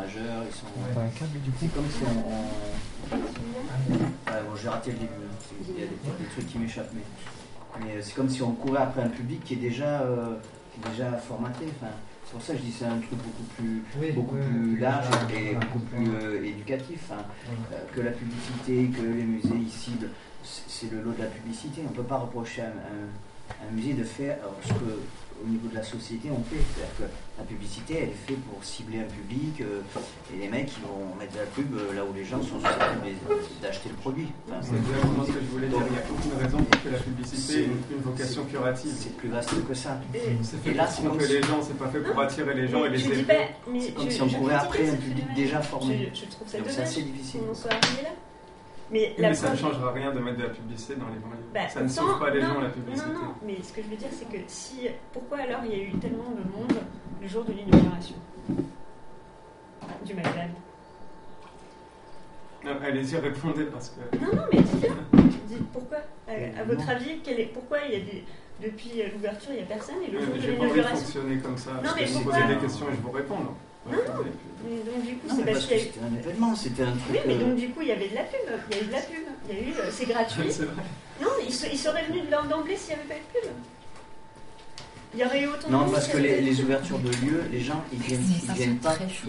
majeurs, ils sont... T'as un câble du coup. C'est comme si bon, j'ai raté le début, hein. Il y a des trucs qui m'échappent, mais c'est comme si on courait après un public qui est déjà formaté. Enfin, c'est pour ça que je dis que c'est un truc beaucoup plus large et beaucoup plus éducatif. Hein, que la publicité, que les musées ils ciblent, c'est le lot de la publicité. On ne peut pas reprocher à un musée de faire ce que au niveau de la société on fait. C'est-à-dire que la publicité elle est faite pour cibler un public et les mecs ils vont mettre de la pub là où les gens sont susceptibles d'acheter le produit. Enfin, c'est exactement ce que je voulais dire. Il n'y a aucune raison pour que la publicité ait une vocation curative. C'est plus vaste que ça. C'est fait pour tromper les gens, c'est pas fait pour attirer les gens et les élever. C'est comme si on courait après un public déjà formé. Je trouve ça dommage. C'est assez difficile. qu'on soit arrivé là. Mais ça ne changera rien de mettre de la publicité dans les banlieues. Ça ne sauve pas les gens la publicité. Non, mais ce que je veux dire, c'est que pourquoi alors il y a eu tellement de monde le jour de l'inauguration du McDonald's? Allez-y, répondez parce que... Non, mais dites pourquoi. À votre avis, pourquoi il y a depuis l'ouverture, il n'y a personne et le jour de l'inauguration... J'ai pas envie de fonctionner comme ça. Non, mais vous posez des questions et je vous réponds. Non, mais donc du coup, c'est parce que c'était un événement, c'était un truc... Oui, mais donc du coup, il y avait de la pub, il y a eu de la pub, il y a eu... c'est gratuit. C'est vrai. Non, ils seraient venus d'emblée s'il n'y avait pas eu de pub. Il y aurait eu autant de... Non, parce que les ouvertures de lieux, les gens, ils viennent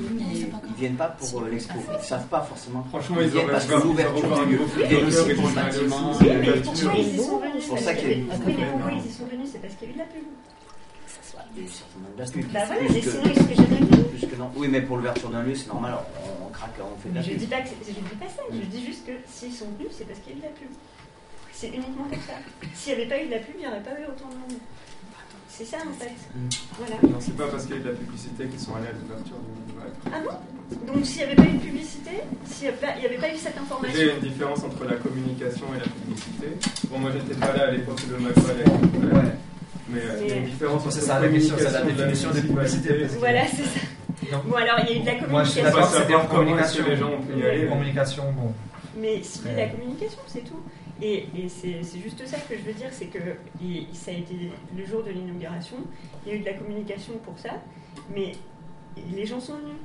pas pour l'expo. Ils ne savent pas forcément. Franchement, ils viennent parce que l'ouverture du lieu, ils viennent aussi pour le bâtiment. Oui, mais pourquoi ils y sont venus? C'est pour ça qu'il y a eu... Oui, mais pourquoi ils y sont venus? C'est parce qu'il y a eu de la pub. Il y a eu certainement de la pub. Bah voilà, mais sinon, est-ce que jamais vu? Oui, mais pour l'ouverture d'un lieu, c'est normal, on craque, on fait de la pub. Je dis pas ça, je dis juste que s'ils sont venus, c'est parce qu'il y a eu de la pub. C'est uniquement comme ça. S'il n'y avait pas eu de la pub, il n'y aurait pas eu autant de monde. C'est ça en fait. Voilà. Non, c'est pas parce qu'il y a eu de la publicité qu'ils sont allés à l'ouverture du lieu. Ah non? Donc s'il n'y avait pas eu de publicité, s'il n'y avait pas eu cette information... Il y a une différence entre la communication et la publicité. Bon, moi j'étais pas là à l'époque où le McDonald's était populaire. Mais il y a une différence entre la communication, c'est la définition de publicité. Voilà, c'est ça. Non. Bon, alors il y a eu de la communication. Moi, je suis d'accord, c'est bien communication. Les gens ont pu y aller. Communication, bon. Mais si la communication, c'est tout. Et c'est juste ça que je veux dire, c'est que ça a été le jour de l'inauguration, il y a eu de la communication pour ça, mais les gens sont venus.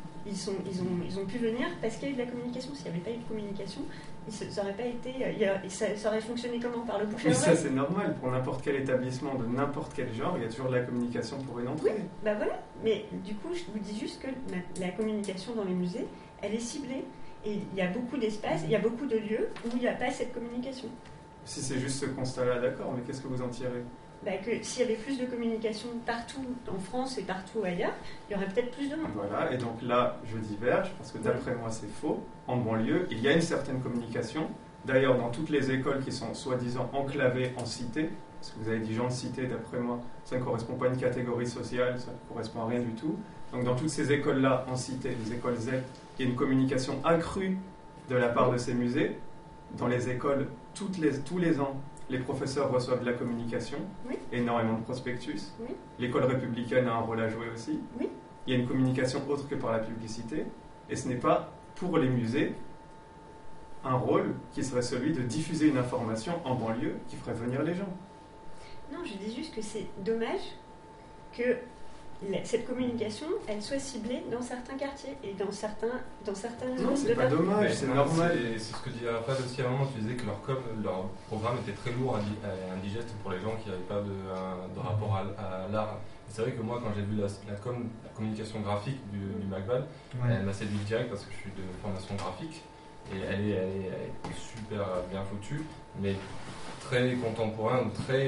Ils ont pu venir parce qu'il y a eu de la communication. S'il n'y avait pas eu de communication, ça aurait pas été. Ça aurait fonctionné comment? Par le bouche à oreille? Mais ça, c'est normal. Pour n'importe quel établissement de n'importe quel genre, il y a toujours de la communication pour une entrée. Oui, bah voilà. Mais du coup, je vous dis juste que la communication dans les musées, elle est ciblée. Et il y a beaucoup d'espaces, il y a beaucoup de lieux où il n'y a pas cette communication. Si c'est juste ce constat-là, d'accord, mais qu'est-ce que vous en tirez? Que s'il y avait plus de communication partout en France et partout ailleurs, il y aurait peut-être plus de monde. Voilà, et donc là, je diverge, parce que d'après moi, c'est faux. En banlieue, il y a une certaine communication. D'ailleurs, dans toutes les écoles qui sont soi-disant enclavées en cité, parce que vous avez dit gens de cité, d'après moi, ça ne correspond pas à une catégorie sociale, ça ne correspond à rien du tout. Donc dans toutes ces écoles-là, en cité, les écoles Z, il y a une communication accrue de la part de ces musées. Dans les écoles, tous les ans, les professeurs reçoivent de la communication, énormément de prospectus. Oui. L'école républicaine a un rôle à jouer aussi. Oui. Il y a une communication autre que par la publicité. Et ce n'est pas, pour les musées, un rôle qui serait celui de diffuser une information en banlieue qui ferait venir les gens. Non, je dis juste que c'est dommage que cette communication, elle soit ciblée dans certains quartiers et dans certains non, c'est pas dommage, c'est normal. C'est ce que disait Raphaël aussi à un moment, tu disais que leur programme était très lourd et indigeste pour les gens qui n'avaient pas de rapport à l'art. C'est vrai que moi, quand j'ai vu la communication graphique du McVal, elle m'a séduit direct parce que je suis de formation graphique et elle est super bien foutue, mais très contemporain, très...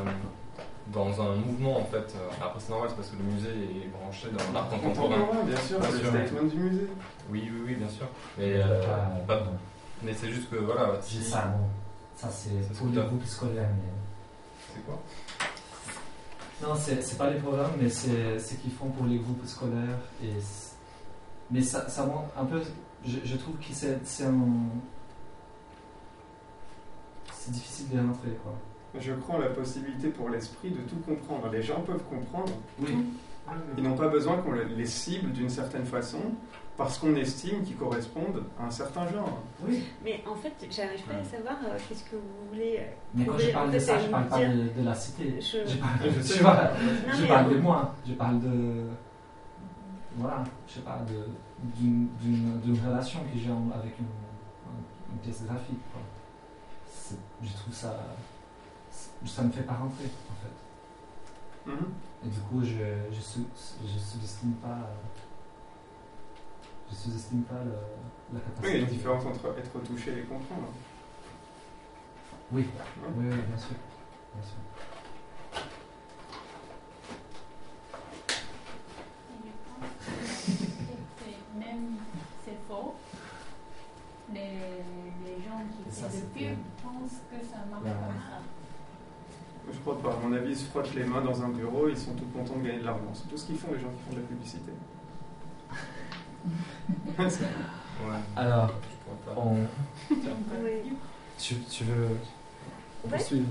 dans un mouvement en fait. Après c'est normal, c'est parce que le musée est branché dans l'art contemporain. Bien sûr, c'est le statement du musée. Oui, bien sûr. Mais mais c'est juste que voilà. Ça c'est pour les groupes scolaires. Mais... C'est quoi? Non, c'est pas les programmes, mais c'est ce qu'ils font pour les groupes scolaires. Mais ça montre un peu. Je trouve que c'est difficile de rentrer quoi. Je crois en la possibilité pour l'esprit de tout comprendre. Les gens peuvent comprendre. Oui. Ils n'ont pas besoin qu'on les cible d'une certaine façon parce qu'on estime qu'ils correspondent à un certain genre. Oui. Mais en fait, j'arrive pas à savoir qu'est-ce que vous voulez. Mais quand je parle de ça, je parle pas de la cité. Je parle de moi. Je parle de... Voilà. Je parle d'une relation que j'ai avec une pièce graphique, quoi. Je trouve ça me fait pas rentrer, en fait. Et du coup, je sous-estime pas la capacité. Oui, il y a une différence entre être touché et comprendre. Oui, oui, bien sûr. Bien sûr. Même c'est faux, les gens qui font le pub pensent que ça marche comme ça. Je crois pas. À mon avis, ils se frottent les mains dans un bureau, ils sont tout contents de gagner de l'argent. C'est tout ce qu'ils font, les gens qui font de la publicité. Alors, Oui. tu veux poursuivre?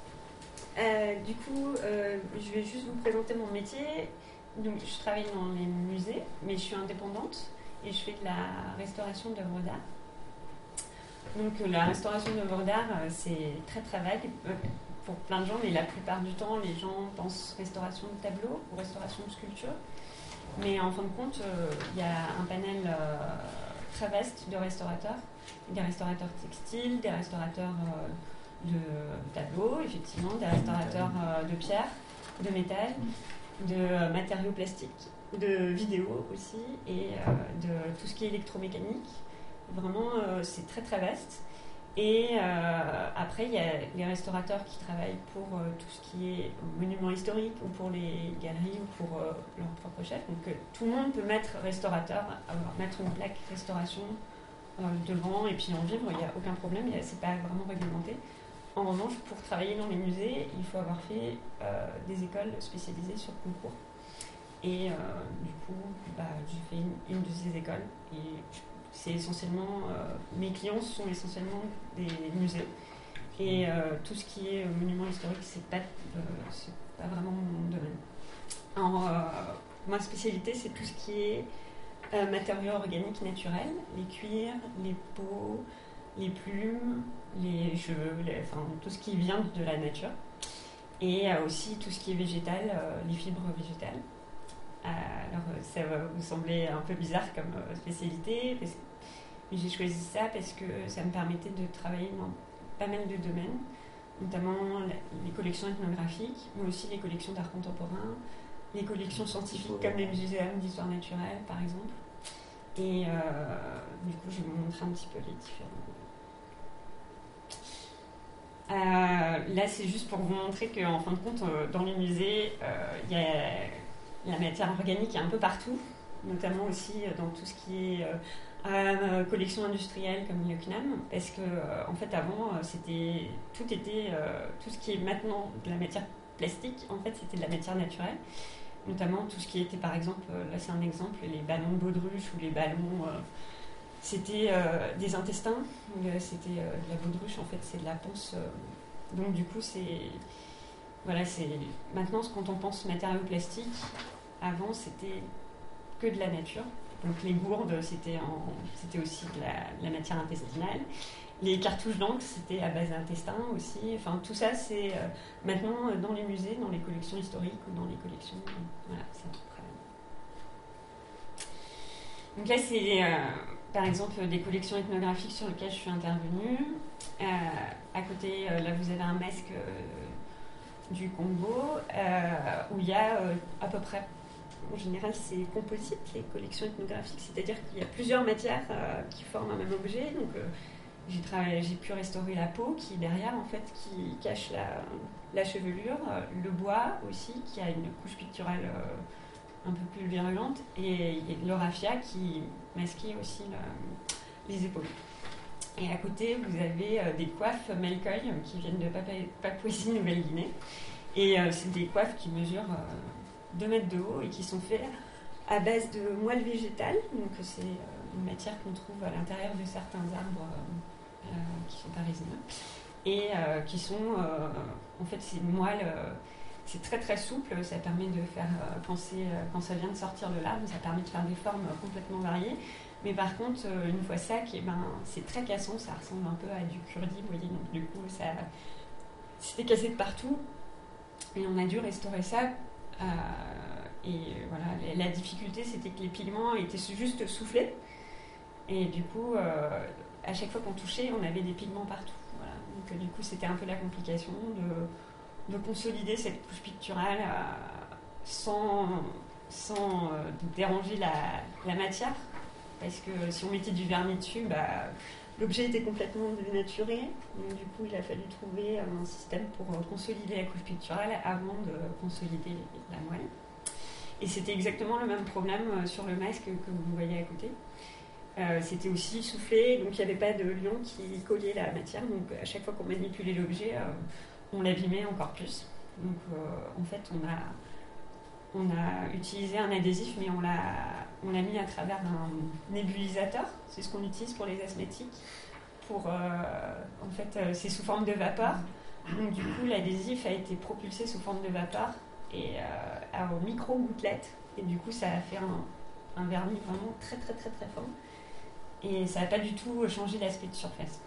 Du coup, je vais juste vous présenter mon métier. Donc, je travaille dans les musées, mais je suis indépendante et je fais de la restauration d'œuvres d'art. Donc, la restauration d'œuvres d'art, c'est très très vague pour plein de gens, mais la plupart du temps, les gens pensent restauration de tableaux ou restauration de sculptures. Mais en fin de compte, il y a un panel très vaste de restaurateurs. Des restaurateurs textiles, des restaurateurs de tableaux, effectivement, des restaurateurs de pierre, de métal, de matériaux plastiques, de vidéos aussi, et de tout ce qui est électromécanique. Vraiment, c'est très très vaste. Et après, il y a les restaurateurs qui travaillent pour tout ce qui est monuments historiques ou pour les galeries ou pour leur propre chef. Donc tout le monde peut mettre restaurateur, mettre une plaque restauration devant et puis en vivre, il n'y a aucun problème, c'est pas vraiment réglementé. En revanche, pour travailler dans les musées, il faut avoir fait des écoles spécialisées sur concours. Et du coup, j'ai fait une de ces écoles. Et c'est essentiellement, mes clients sont essentiellement des musées. Et tout ce qui est monument historique, c'est pas vraiment mon domaine. Alors, ma spécialité, c'est tout ce qui est matériaux organiques naturels, les cuirs, les peaux, les plumes, les cheveux, tout ce qui vient de la nature. Et aussi tout ce qui est végétal, les fibres végétales. Alors, ça va vous sembler un peu bizarre comme spécialité, mais j'ai choisi ça parce que ça me permettait de travailler dans pas mal de domaines, notamment les collections ethnographiques, mais aussi les collections d'art contemporain, les collections scientifiques comme les muséums d'histoire naturelle, par exemple. Et du coup, je vais vous montrer un petit peu les différents. Là, c'est juste pour vous montrer qu'en fin de compte, dans les musées, il y a la matière organique est un peu partout, notamment aussi dans tout ce qui est collection industrielle comme le CNAM, parce que en fait avant tout ce qui est maintenant de la matière plastique, en fait c'était de la matière naturelle, notamment tout ce qui était par exemple, là c'est un exemple, les ballons de baudruche ou les ballons, c'était des intestins, c'était de la baudruche, en fait c'est de la ponce, donc du coup maintenant quand on pense matériaux plastiques, avant c'était que de la nature. Donc les gourdes, c'était aussi de la matière intestinale. Les cartouches d'encre, c'était à base d'intestin aussi. Enfin, tout ça, c'est maintenant dans les musées, dans les collections historiques ou dans les collections... Voilà, c'est à peu près. Donc là, c'est par exemple des collections ethnographiques sur lesquelles je suis intervenue. À côté, là, vous avez un masque du Congo où il y a à peu près... En général, c'est composite, les collections ethnographiques, c'est-à-dire qu'il y a plusieurs matières qui forment un même objet. Donc, j'ai pu restaurer la peau qui est derrière, en fait, qui cache la chevelure, le bois aussi, qui a une couche picturale un peu plus virulente, et le raffia qui masquait aussi les épaules. Et à côté, vous avez des coiffes Malkoy qui viennent de Papouasie-Nouvelle-Guinée. Et c'est des coiffes qui mesurent 2 mètres de haut et qui sont faits à base de moelle végétale. Donc c'est une matière qu'on trouve à l'intérieur de certains arbres qui sont parisiens. Et qui sont, en fait, c'est une moelle, c'est très très souple, ça permet de faire, quand ça vient de sortir de l'arbre, ça permet de faire des formes complètement variées. Mais par contre, une fois sec, c'est très cassant, ça ressemble un peu à du kurdi, vous voyez, donc du coup, c'était cassé de partout. Et on a dû restaurer ça voilà, la difficulté, c'était que les pigments étaient juste soufflés. Et du coup, à chaque fois qu'on touchait, on avait des pigments partout. Voilà. Donc, du coup, c'était un peu la complication de consolider cette couche picturale sans déranger la matière. Parce que si on mettait du vernis dessus, l'objet était complètement dénaturé. Donc, du coup, il a fallu trouver un système pour consolider la couche picturale avant de consolider la moelle. Et c'était exactement le même problème sur le masque que vous voyez à côté. C'était aussi soufflé, donc il n'y avait pas de lion qui collait la matière. Donc à chaque fois qu'on manipulait l'objet, on l'abîmait encore plus. Donc en fait, on a utilisé un adhésif, mais on l'a mis à travers un nébulisateur. C'est ce qu'on utilise pour les asthmatiques. En fait, c'est sous forme de vapeur. Donc du coup, l'adhésif a été propulsé sous forme de vapeur et aux micro-gouttelettes. Et du coup, ça a fait un vernis vraiment très très très très fin. Et ça n'a pas du tout changé l'aspect de surface.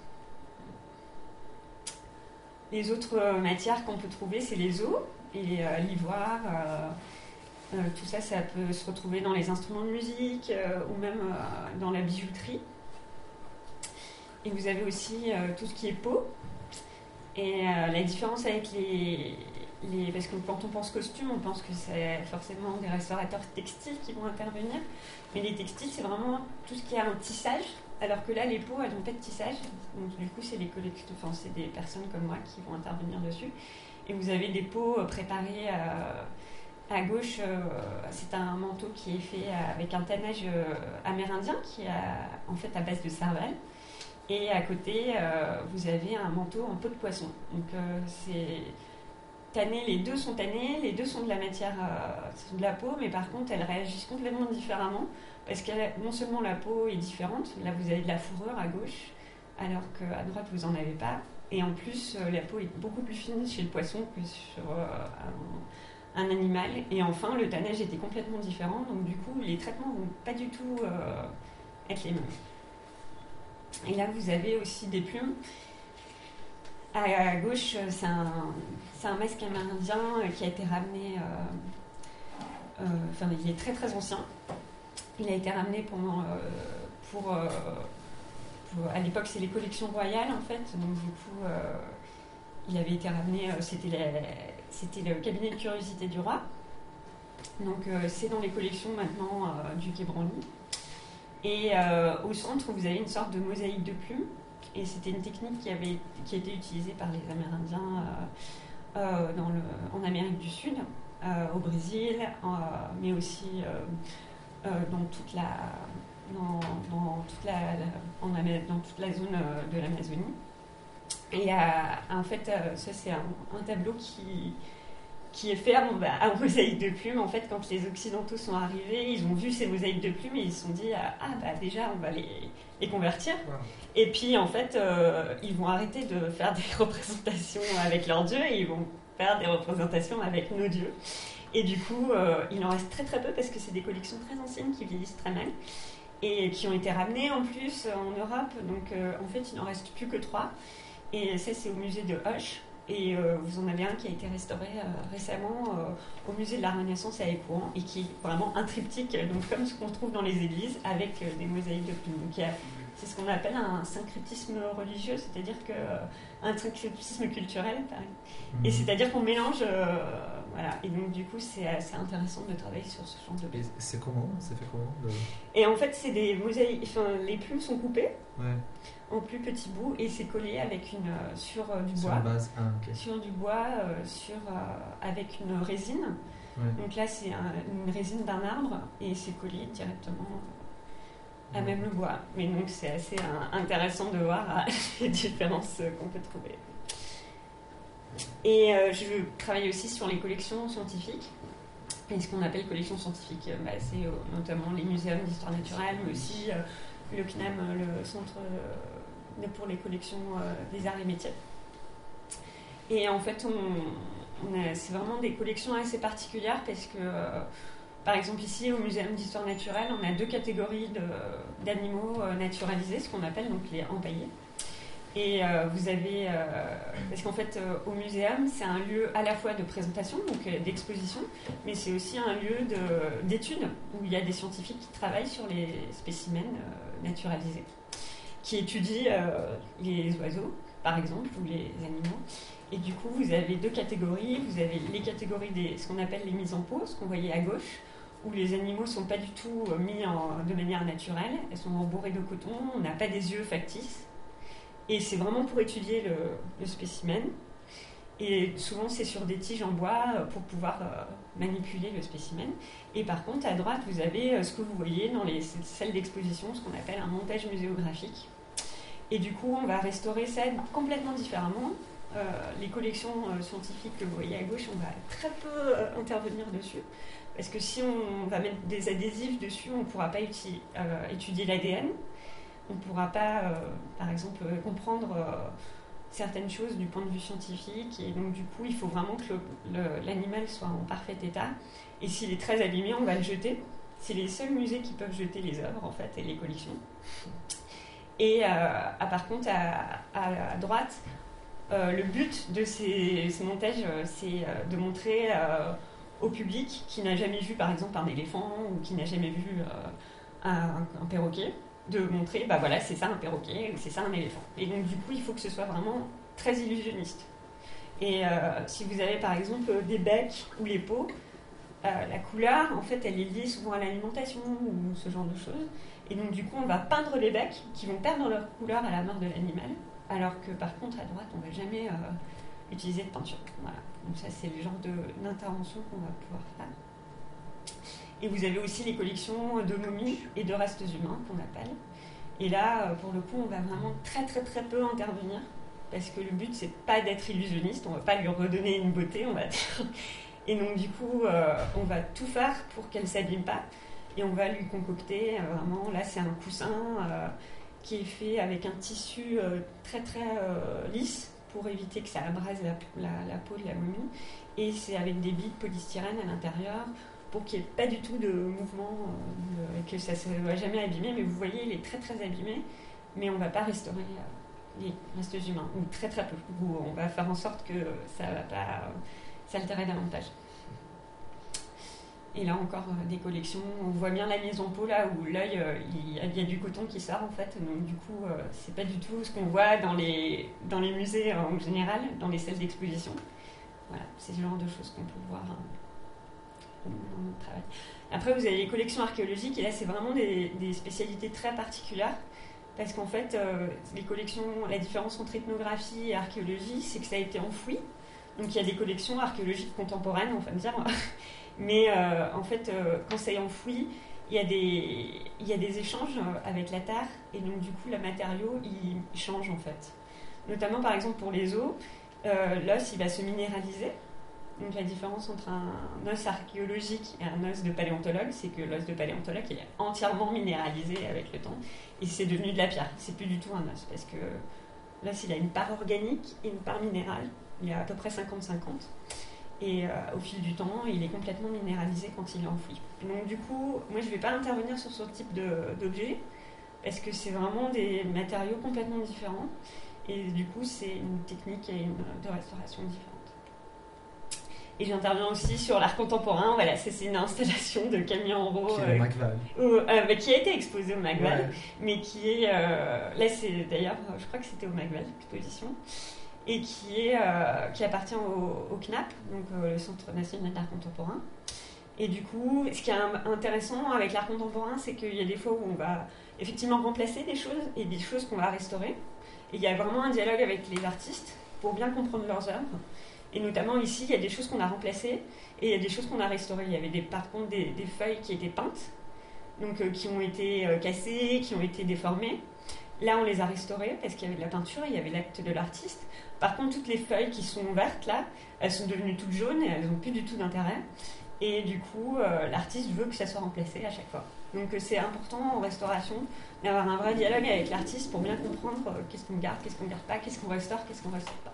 Les autres matières qu'on peut trouver, c'est les os et l'ivoire. Tout ça, ça peut se retrouver dans les instruments de musique ou même dans la bijouterie. Et vous avez aussi tout ce qui est peau. Et la différence avec parce que quand on pense costume, on pense que c'est forcément des restaurateurs textiles qui vont intervenir. Mais les textiles, c'est vraiment tout ce qui a un tissage. Alors que là, les peaux, elles n'ont pas de tissage. Donc du coup, c'est c'est des personnes comme moi qui vont intervenir dessus. Et vous avez des peaux préparées à gauche. C'est un manteau qui est fait avec un tannage amérindien qui est en fait à base de serval. Et à côté, vous avez un manteau en peau de poisson. Donc c'est tanné, les deux sont tannés, les deux sont de la matière, sont de la peau, mais par contre elles réagissent complètement différemment parce que non seulement la peau est différente, là vous avez de la fourrure à gauche, alors qu'à droite vous n'en avez pas, et en plus la peau est beaucoup plus fine chez le poisson que sur un animal, et enfin le tannage était complètement différent, donc du coup les traitements ne vont pas du tout être les mêmes. Et là vous avez aussi des plumes. À gauche, c'est un masque amérindien qui a été ramené. Il est très très ancien. Il a été ramené à l'époque, c'est les collections royales en fait. Donc du coup, il avait été ramené. C'était le cabinet de curiosité du roi. Donc c'est dans les collections maintenant du Quai Branly. Et au centre, vous avez une sorte de mosaïque de plumes. Et c'était une technique qui a été utilisée par les Amérindiens en Amérique du Sud, au Brésil, mais aussi dans toute la zone de l'Amazonie. Et en fait, ça c'est un tableau qui est fait à mosaïque de plumes. En fait, quand les Occidentaux sont arrivés, ils ont vu ces mosaïques de plumes et ils se sont dit déjà on va les convertir. Wow. Et puis en fait, ils vont arrêter de faire des représentations avec leurs dieux et ils vont faire des représentations avec nos dieux. Et du coup, il en reste très très peu parce que c'est des collections très anciennes qui vieillissent très mal et qui ont été ramenées en plus en Europe. Donc en fait, il n'en reste plus que 3. Et ça, c'est au musée de Hoche. Et vous en avez un qui a été restauré récemment au musée de la Renaissance à Écouen et qui est vraiment un triptyque, donc comme ce qu'on trouve dans les églises avec des mosaïques de plumes. Donc c'est ce qu'on appelle un syncrétisme religieux, c'est-à-dire un syncrétisme culturel, pareil. Et c'est-à-dire qu'on mélange, voilà. Et donc du coup, c'est assez intéressant de travailler sur ce genre de plumes. Et c'est comment ? Ça fait comment Et en fait, c'est des mosaïques. Enfin, les plumes sont coupées. Ouais. En plus petits bouts et c'est collé avec sur du bois. Sur une base. Okay. Sur du bois, avec une résine. Ouais. Donc là, c'est une résine d'un arbre et c'est collé directement à même le bois. Mais donc, c'est assez intéressant de voir les différences qu'on peut trouver. Et je travaille aussi sur les collections scientifiques. Et ce qu'on appelle collections scientifiques, c'est notamment les muséums d'histoire naturelle, mais aussi le CNAM, le centre pour les collections des arts et métiers. Et en fait, c'est vraiment des collections assez particulières parce que, par exemple, ici, au Muséum d'histoire naturelle, on a 2 catégories d'animaux naturalisés, ce qu'on appelle donc les empaillés. Et vous avez, parce qu'en fait au muséum c'est un lieu à la fois de présentation, donc d'exposition, mais c'est aussi un lieu d'études où il y a des scientifiques qui travaillent sur les spécimens naturalisés, qui étudient les oiseaux par exemple ou les animaux. Et du coup vous avez deux catégories, vous avez les catégories ce qu'on appelle les mises en pose, qu'on voyait à gauche, où les animaux ne sont pas du tout mis de manière naturelle, elles sont embourrées de coton, on n'a pas des yeux factices. Et c'est vraiment pour étudier le spécimen. Et souvent, c'est sur des tiges en bois pour pouvoir manipuler le spécimen. Et par contre, à droite, vous avez ce que vous voyez dans les salles d'exposition, ce qu'on appelle un montage muséographique. Et du coup, on va restaurer ça complètement différemment. Les collections scientifiques que vous voyez à gauche, on va très peu intervenir dessus. Parce que si on va mettre des adhésifs dessus, on ne pourra pas étudier l'ADN. On ne pourra pas, par exemple, comprendre certaines choses du point de vue scientifique. Et donc, du coup, il faut vraiment que l'animal soit en parfait état. Et s'il est très abîmé, on va le jeter. C'est les seuls musées qui peuvent jeter les œuvres, en fait, et les collections. Et par contre, à droite, le but de ces montages, c'est de montrer au public qui n'a jamais vu, par exemple, un éléphant ou qui n'a jamais vu un perroquet, de montrer, bah voilà, c'est ça un perroquet ou c'est ça un éléphant. Et donc du coup, il faut que ce soit vraiment très illusionniste. Et si vous avez par exemple des becs ou les peaux, la couleur, en fait, elle est liée souvent à l'alimentation ou ce genre de choses. Et donc du coup, on va peindre les becs qui vont perdre leur couleur à la mort de l'animal, alors que par contre, à droite, on ne va jamais utiliser de peinture. Voilà. Donc ça, c'est le genre d'intervention qu'on va pouvoir faire. Et vous avez aussi les collections de momies et de restes humains qu'on appelle. Et là, pour le coup, on va vraiment très très très peu intervenir parce que le but, c'est pas d'être illusionniste, on va pas lui redonner une beauté, on va dire. Et donc du coup, on va tout faire pour qu'elle s'abîme pas. Et on va lui concocter vraiment, là c'est un coussin qui est fait avec un tissu très très lisse pour éviter que ça abrase la peau de la momie. Et c'est avec des billes de polystyrène à l'intérieur, pour qu'il n'y ait pas du tout de mouvement, et que ça ne se va jamais abîmer. Mais vous voyez, il est très très abîmé, mais on ne va pas restaurer les restes humains, ou très très peu. On va faire en sorte que ça ne va pas s'altérer davantage. Et là encore, des collections, on voit bien la mise en peau là, où l'œil, il y a du coton qui sort en fait, donc du coup, c'est pas du tout ce qu'on voit dans les musées en général, dans les salles d'exposition. Voilà, c'est le genre de choses qu'on peut voir dans notre travail. Après, vous avez les collections archéologiques, et là, c'est vraiment des spécialités très particulières, parce qu'en fait, les collections, la différence entre ethnographie et archéologie, c'est que ça a été enfoui. Donc, il y a des collections archéologiques contemporaines, on va dire, mais en fait, quand ça est enfoui, il y a des échanges avec la terre, et donc, du coup, le matériau, il change, en fait. Notamment, par exemple, pour les os, l'os, il va se minéraliser. Donc la différence entre un os archéologique et un os de paléontologue, c'est que l'os de paléontologue est entièrement minéralisé avec le temps et c'est devenu de la pierre. C'est plus du tout un os parce que l'os, il a une part organique et une part minérale. Il y a à peu près 50-50. Et au fil du temps, il est complètement minéralisé quand il est enfoui. Donc du coup, moi je ne vais pas intervenir sur ce type d'objet parce que c'est vraiment des matériaux complètement différents. Et du coup, c'est une technique de restauration différente. Et j'interviens aussi sur l'art contemporain. Voilà, c'est une installation de Camille Enrault qui a été exposée au Magval, mais qui est là, c'est d'ailleurs, je crois que c'était au Magval l'exposition, et qui appartient au CNAP, donc le Centre national d'art contemporain. Et du coup, ce qui est intéressant avec l'art contemporain, c'est qu'il y a des fois où on va effectivement remplacer des choses et des choses qu'on va restaurer. Et il y a vraiment un dialogue avec les artistes pour bien comprendre leurs œuvres. Et notamment ici, il y a des choses qu'on a remplacées et il y a des choses qu'on a restaurées. Il y avait par contre des feuilles qui étaient peintes, donc qui ont été cassées, qui ont été déformées. Là, on les a restaurées parce qu'il y avait de la peinture, il y avait l'acte de l'artiste. Par contre, toutes les feuilles qui sont vertes, là, elles sont devenues toutes jaunes et elles n'ont plus du tout d'intérêt. Et du coup, l'artiste veut que ça soit remplacé à chaque fois. Donc c'est important en restauration d'avoir un vrai dialogue avec l'artiste pour bien comprendre qu'est-ce qu'on garde pas, qu'est-ce qu'on restaure pas.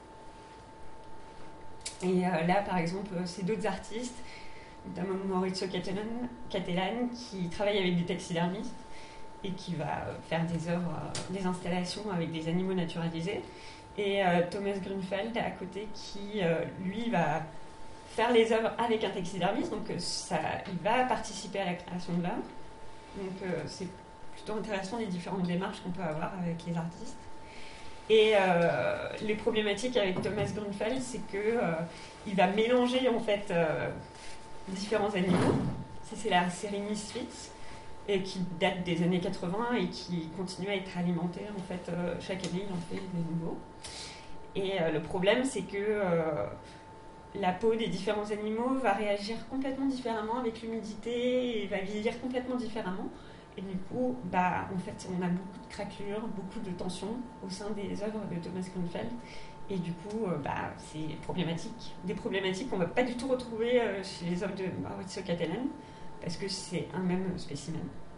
Et là, par exemple, c'est d'autres artistes, notamment Maurizio Cattelan, qui travaille avec des taxidermistes et qui va faire des œuvres, des installations avec des animaux naturalisés. Et Thomas Grünfeld à côté qui, lui, va faire les œuvres avec un taxidermiste, donc il va participer à la création de l'œuvre. Donc c'est plutôt intéressant les différentes démarches qu'on peut avoir avec les artistes. Et les problématiques avec Thomas Grünfeld, c'est que il va mélanger en fait différents animaux. Ça, c'est la série Misfits, et qui date des années 80 et qui continue à être alimentée en fait chaque année il en fait des nouveaux. Et le problème, c'est que la peau des différents animaux va réagir complètement différemment avec l'humidité et va vieillir complètement différemment. Et du coup, en fait, on a beaucoup de craquelures, beaucoup de tensions au sein des œuvres de Thomas Grünfeld. Et du coup, c'est problématique. Des problématiques qu'on ne va pas du tout retrouver chez les œuvres de Maurizio Cattelan, parce que c'est un même spécimen.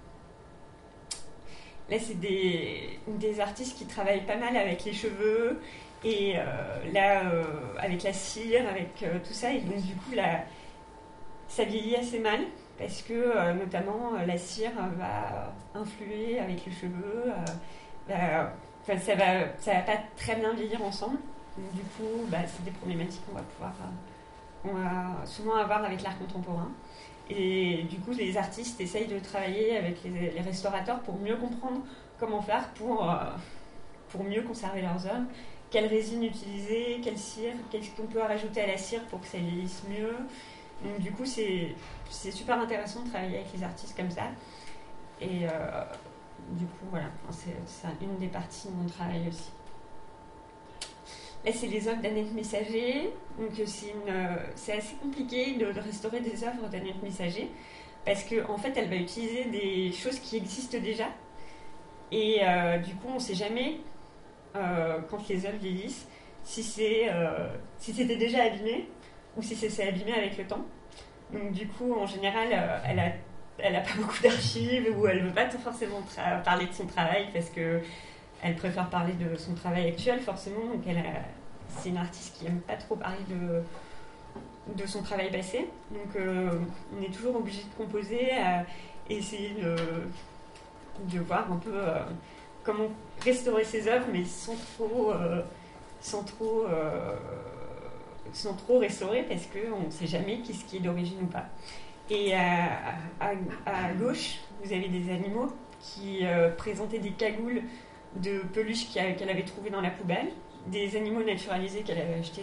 Là, c'est des artistes qui travaillent pas mal avec les cheveux, et avec la cire, avec tout ça. Et donc, du coup, ça vieillit assez mal, parce que notamment la cire va influer avec les cheveux. Ça va pas très bien vieillir ensemble. Donc, du coup, c'est des problématiques qu'on va souvent avoir avec l'art contemporain. Et du coup, les artistes essayent de travailler avec les restaurateurs pour mieux comprendre comment faire pour mieux conserver leurs œuvres. Quelle résine utiliser, quelle cire, qu'est-ce qu'on peut rajouter à la cire pour que ça vieillisse mieux. Donc du coup, c'est super intéressant de travailler avec les artistes comme ça. Et du coup, voilà, c'est une des parties de mon travail aussi. Là, c'est les œuvres d'Annette Messager. Donc c'est assez compliqué de restaurer des œuvres d'Annette Messager, parce qu'en fait, elle va utiliser des choses qui existent déjà. Et du coup, on ne sait jamais, quand les œuvres vieillissent, si c'était déjà abîmé ou si c'est abîmé avec le temps. Donc du coup, en général, elle a pas beaucoup d'archives, ou elle ne veut pas forcément parler de son travail, parce qu'elle préfère parler de son travail actuel, forcément. Donc c'est une artiste qui n'aime pas trop parler de son travail passé. Donc on est toujours obligé de composer, essayer de voir un peu comment restaurer ses œuvres, mais sans trop restaurer, parce qu'on ne sait jamais qui est d'origine ou pas. Et à gauche, vous avez des animaux qui présentaient des cagoules de peluche qu'elle avait trouvées dans la poubelle, des animaux naturalisés qu'elle avait achetés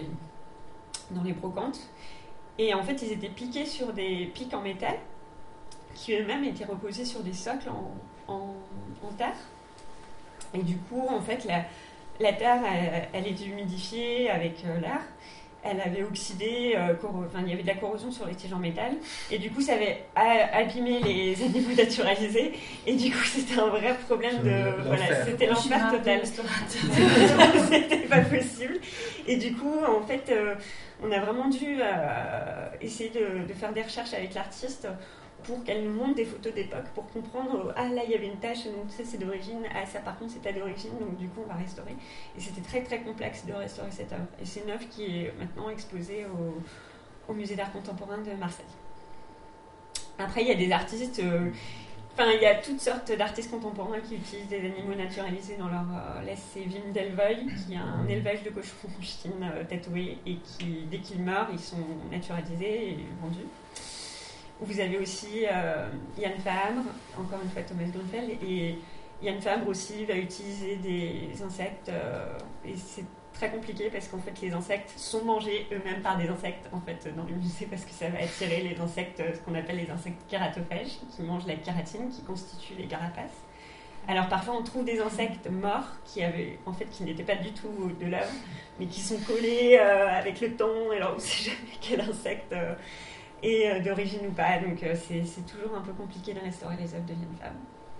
dans les brocantes. Et en fait, ils étaient piqués sur des pics en métal, qui eux-mêmes étaient reposés sur des socles en terre. Et du coup, en fait, la terre, elle était humidifiée avec l'air. Elle avait oxydé, il y avait de la corrosion sur les tiges en métal. Et du coup, ça avait abîmé les animaux naturalisés. Et du coup, c'était un vrai problème c'était l'enfer total. C'était pas possible. Et du coup, en fait, on a vraiment dû essayer de faire des recherches avec l'artiste pour qu'elle nous montre des photos d'époque, pour comprendre, là il y avait une tache, donc ça c'est d'origine, ça par contre c'était d'origine, donc du coup on va restaurer. Et c'était très très complexe de restaurer cette œuvre. Et c'est une œuvre qui est maintenant exposée au Musée d'art contemporain de Marseille. Après il y a des artistes, il y a toutes sortes d'artistes contemporains qui utilisent des animaux naturalisés dans leur... là c'est Wim Delvoye, qui a un élevage de cochons en Chine tatoués, et qui, dès qu'ils meurent, ils sont naturalisés et vendus. Vous avez aussi Yann Fabre, encore une fois Thomas Grünfeld, et Yann Fabre aussi va utiliser des insectes, et c'est très compliqué parce qu'en fait les insectes sont mangés eux-mêmes par des insectes en fait dans le musée, parce que ça va attirer les insectes, ce qu'on appelle les insectes kératophages, qui mangent la kératine qui constitue les carapaces. Alors parfois on trouve des insectes morts qui n'étaient pas du tout de l'œuvre, mais qui sont collés avec le temps, et alors on ne sait jamais quel insecte est d'origine ou pas, donc c'est toujours un peu compliqué de restaurer les œuvres de Yann Fabre.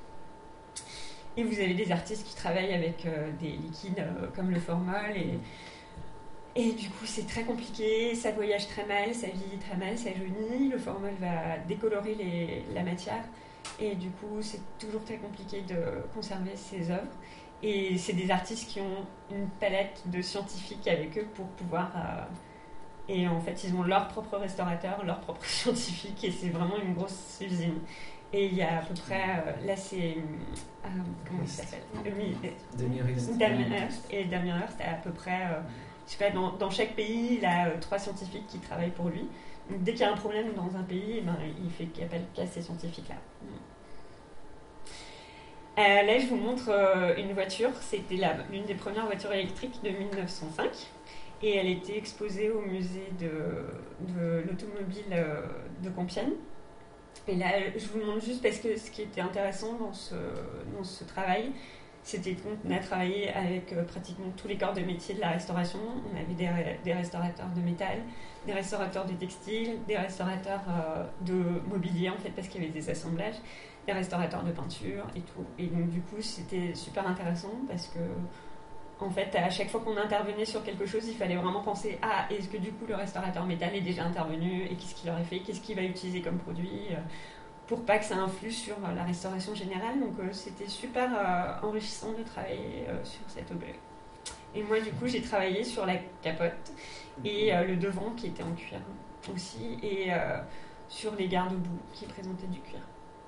Et vous avez des artistes qui travaillent avec des liquides comme le formol, et du coup c'est très compliqué, ça voyage très mal, ça vieillit très mal, ça jaunit, le formol va décolorer la matière, et du coup c'est toujours très compliqué de conserver ces œuvres. Et c'est des artistes qui ont une palette de scientifiques avec eux pour pouvoir... et en fait ils ont leur propre restaurateur, leur propre scientifique, et c'est vraiment une grosse usine. Et il y a à peu près, là c'est, comment il s'appelle, Damien Hirst. Et Damien Hirst a à peu près, je sais pas, dans chaque pays, il a 3 scientifiques qui travaillent pour lui. Donc dès qu'il y a un problème dans un pays, il fait appel qu'à ces scientifiques-là. Là, je vous montre une voiture. C'était l'une des premières voitures électriques de 1905. Et elle était exposée au musée de l'automobile de Compiègne. Et là, je vous le montre juste parce que ce qui était intéressant dans ce travail, c'était qu'on a travaillé avec pratiquement tous les corps de métier de la restauration. On avait des restaurateurs de métal, des restaurateurs de textile, des restaurateurs de mobilier, en fait, parce qu'il y avait des assemblages, des restaurateurs de peinture et tout. Et donc, du coup, c'était super intéressant parce que, en fait, à chaque fois qu'on intervenait sur quelque chose, il fallait vraiment penser « Ah, est-ce que du coup le restaurateur métal est déjà intervenu et qu'est-ce qu'il aurait fait, qu'est-ce qu'il va utiliser comme produit ?» pour pas que ça influe sur la restauration générale. Donc c'était super enrichissant de travailler sur cet objet. Et moi, du coup, j'ai travaillé sur la capote et le devant qui était en cuir aussi, et sur les garde-boue qui présentaient du cuir.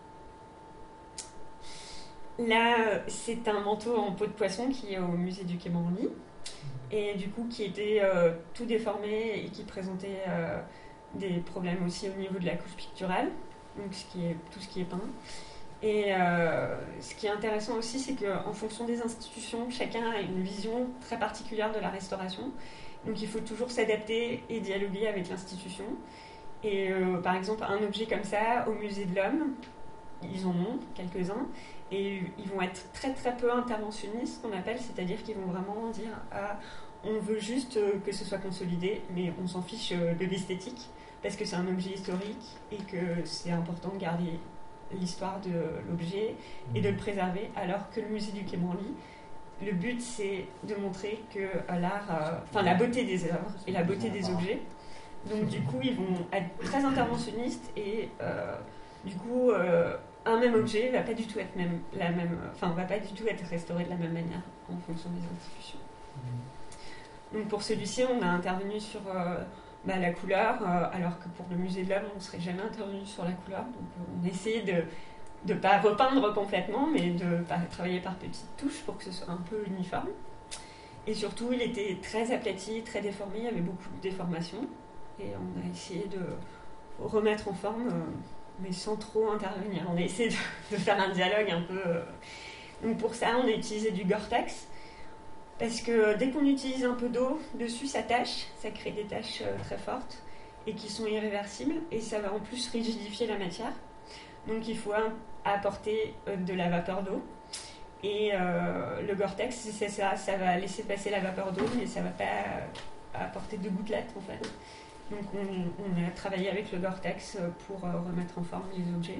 Là, c'est un manteau en peau de poisson qui est au musée du Quai Branly, et du coup qui était tout déformé et qui présentait des problèmes aussi au niveau de la couche picturale, donc tout ce qui est peint. Et ce qui est intéressant aussi, c'est qu'en fonction des institutions, chacun a une vision très particulière de la restauration. Donc il faut toujours s'adapter et dialoguer avec l'institution. Et par exemple, un objet comme ça, au musée de l'Homme, ils en ont quelques-uns, et ils vont être très très peu interventionnistes, qu'on appelle, c'est-à-dire qu'ils vont vraiment dire on veut juste que ce soit consolidé, mais on s'en fiche de l'esthétique, parce que c'est un objet historique et que c'est important de garder l'histoire de l'objet et de le préserver, alors que le musée du Quai Branly, le but c'est de montrer que l'art, la beauté des œuvres et la beauté des objets. Donc du coup ils vont être très interventionnistes et du coup un même objet va pas du tout être va pas du tout être restauré de la même manière en fonction des institutions. Donc pour celui-ci on a intervenu sur la couleur, alors que pour le musée de l'Homme on ne serait jamais intervenu sur la couleur. Donc on a essayé de ne pas repeindre complètement, mais de travailler par petites touches pour que ce soit un peu uniforme. Et surtout il était très aplati, très déformé, il y avait beaucoup de déformations. Et on a essayé de remettre en forme, mais sans trop intervenir. On a essayé de faire un dialogue un peu. Donc pour ça, on a utilisé du Gore-Tex, parce que dès qu'on utilise un peu d'eau, dessus ça tache, ça crée des taches très fortes et qui sont irréversibles, et ça va en plus rigidifier la matière. Donc il faut apporter de la vapeur d'eau. Et le Gore-Tex, c'est ça va laisser passer la vapeur d'eau, mais ça ne va pas apporter de gouttelettes en fait. Donc on a travaillé avec le Gore-Tex pour remettre en forme les objets.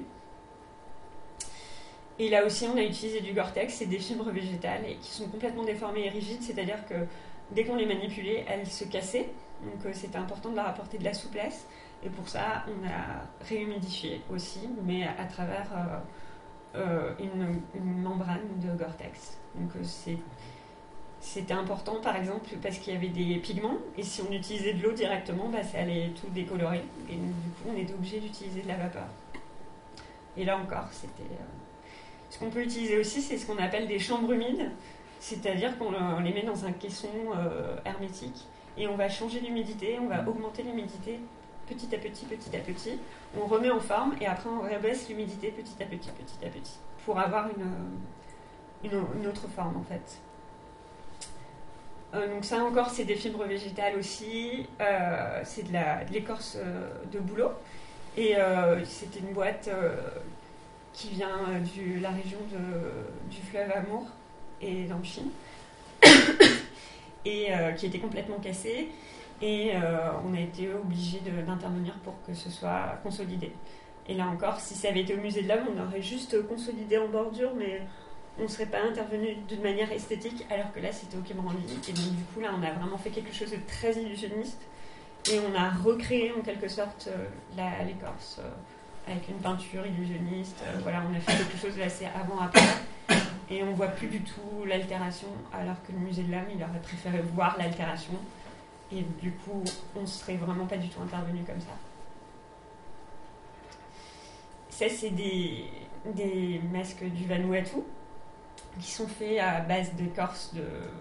Et là aussi on a utilisé du Gore-Tex et des fibres végétales et qui sont complètement déformées et rigides, c'est-à-dire que dès qu'on les manipulait, elles se cassaient. Donc c'était important de leur apporter de la souplesse. Et pour ça on a réhumidifié aussi, mais à travers une membrane de Gore-Tex. Donc c'était important, par exemple, parce qu'il y avait des pigments, et si on utilisait de l'eau directement, ça allait tout décolorer. Et donc, du coup, on était obligé d'utiliser de la vapeur. Et là encore, c'était... Ce qu'on peut utiliser aussi, c'est ce qu'on appelle des chambres humides, c'est-à-dire qu'on les met dans un caisson hermétique, et on va changer l'humidité, on va augmenter l'humidité petit à petit, on remet en forme, et après on rebaisse l'humidité petit à petit, pour avoir une autre forme, en fait. Donc ça encore, c'est des fibres végétales aussi, c'est de l'écorce de bouleau, et c'était une boîte qui vient de la région du fleuve Amour et dans le Chine, et qui était complètement cassée, et on a été obligé d'intervenir pour que ce soit consolidé. Et là encore, si ça avait été au musée de l'Homme, on aurait juste consolidé en bordure, mais on ne serait pas intervenu d'une manière esthétique, alors que là c'était au Quai Branly. Et donc du coup là on a vraiment fait quelque chose de très illusionniste, et on a recréé en quelque sorte l'écorce avec une peinture illusionniste. Voilà, on a fait quelque chose d'assez avant-après, et on voit plus du tout l'altération, alors que le musée de l'Homme il aurait préféré voir l'altération, et du coup on ne serait vraiment pas du tout intervenu comme ça. Ça, c'est des masques du Vanuatu qui sont faits à base d'écorce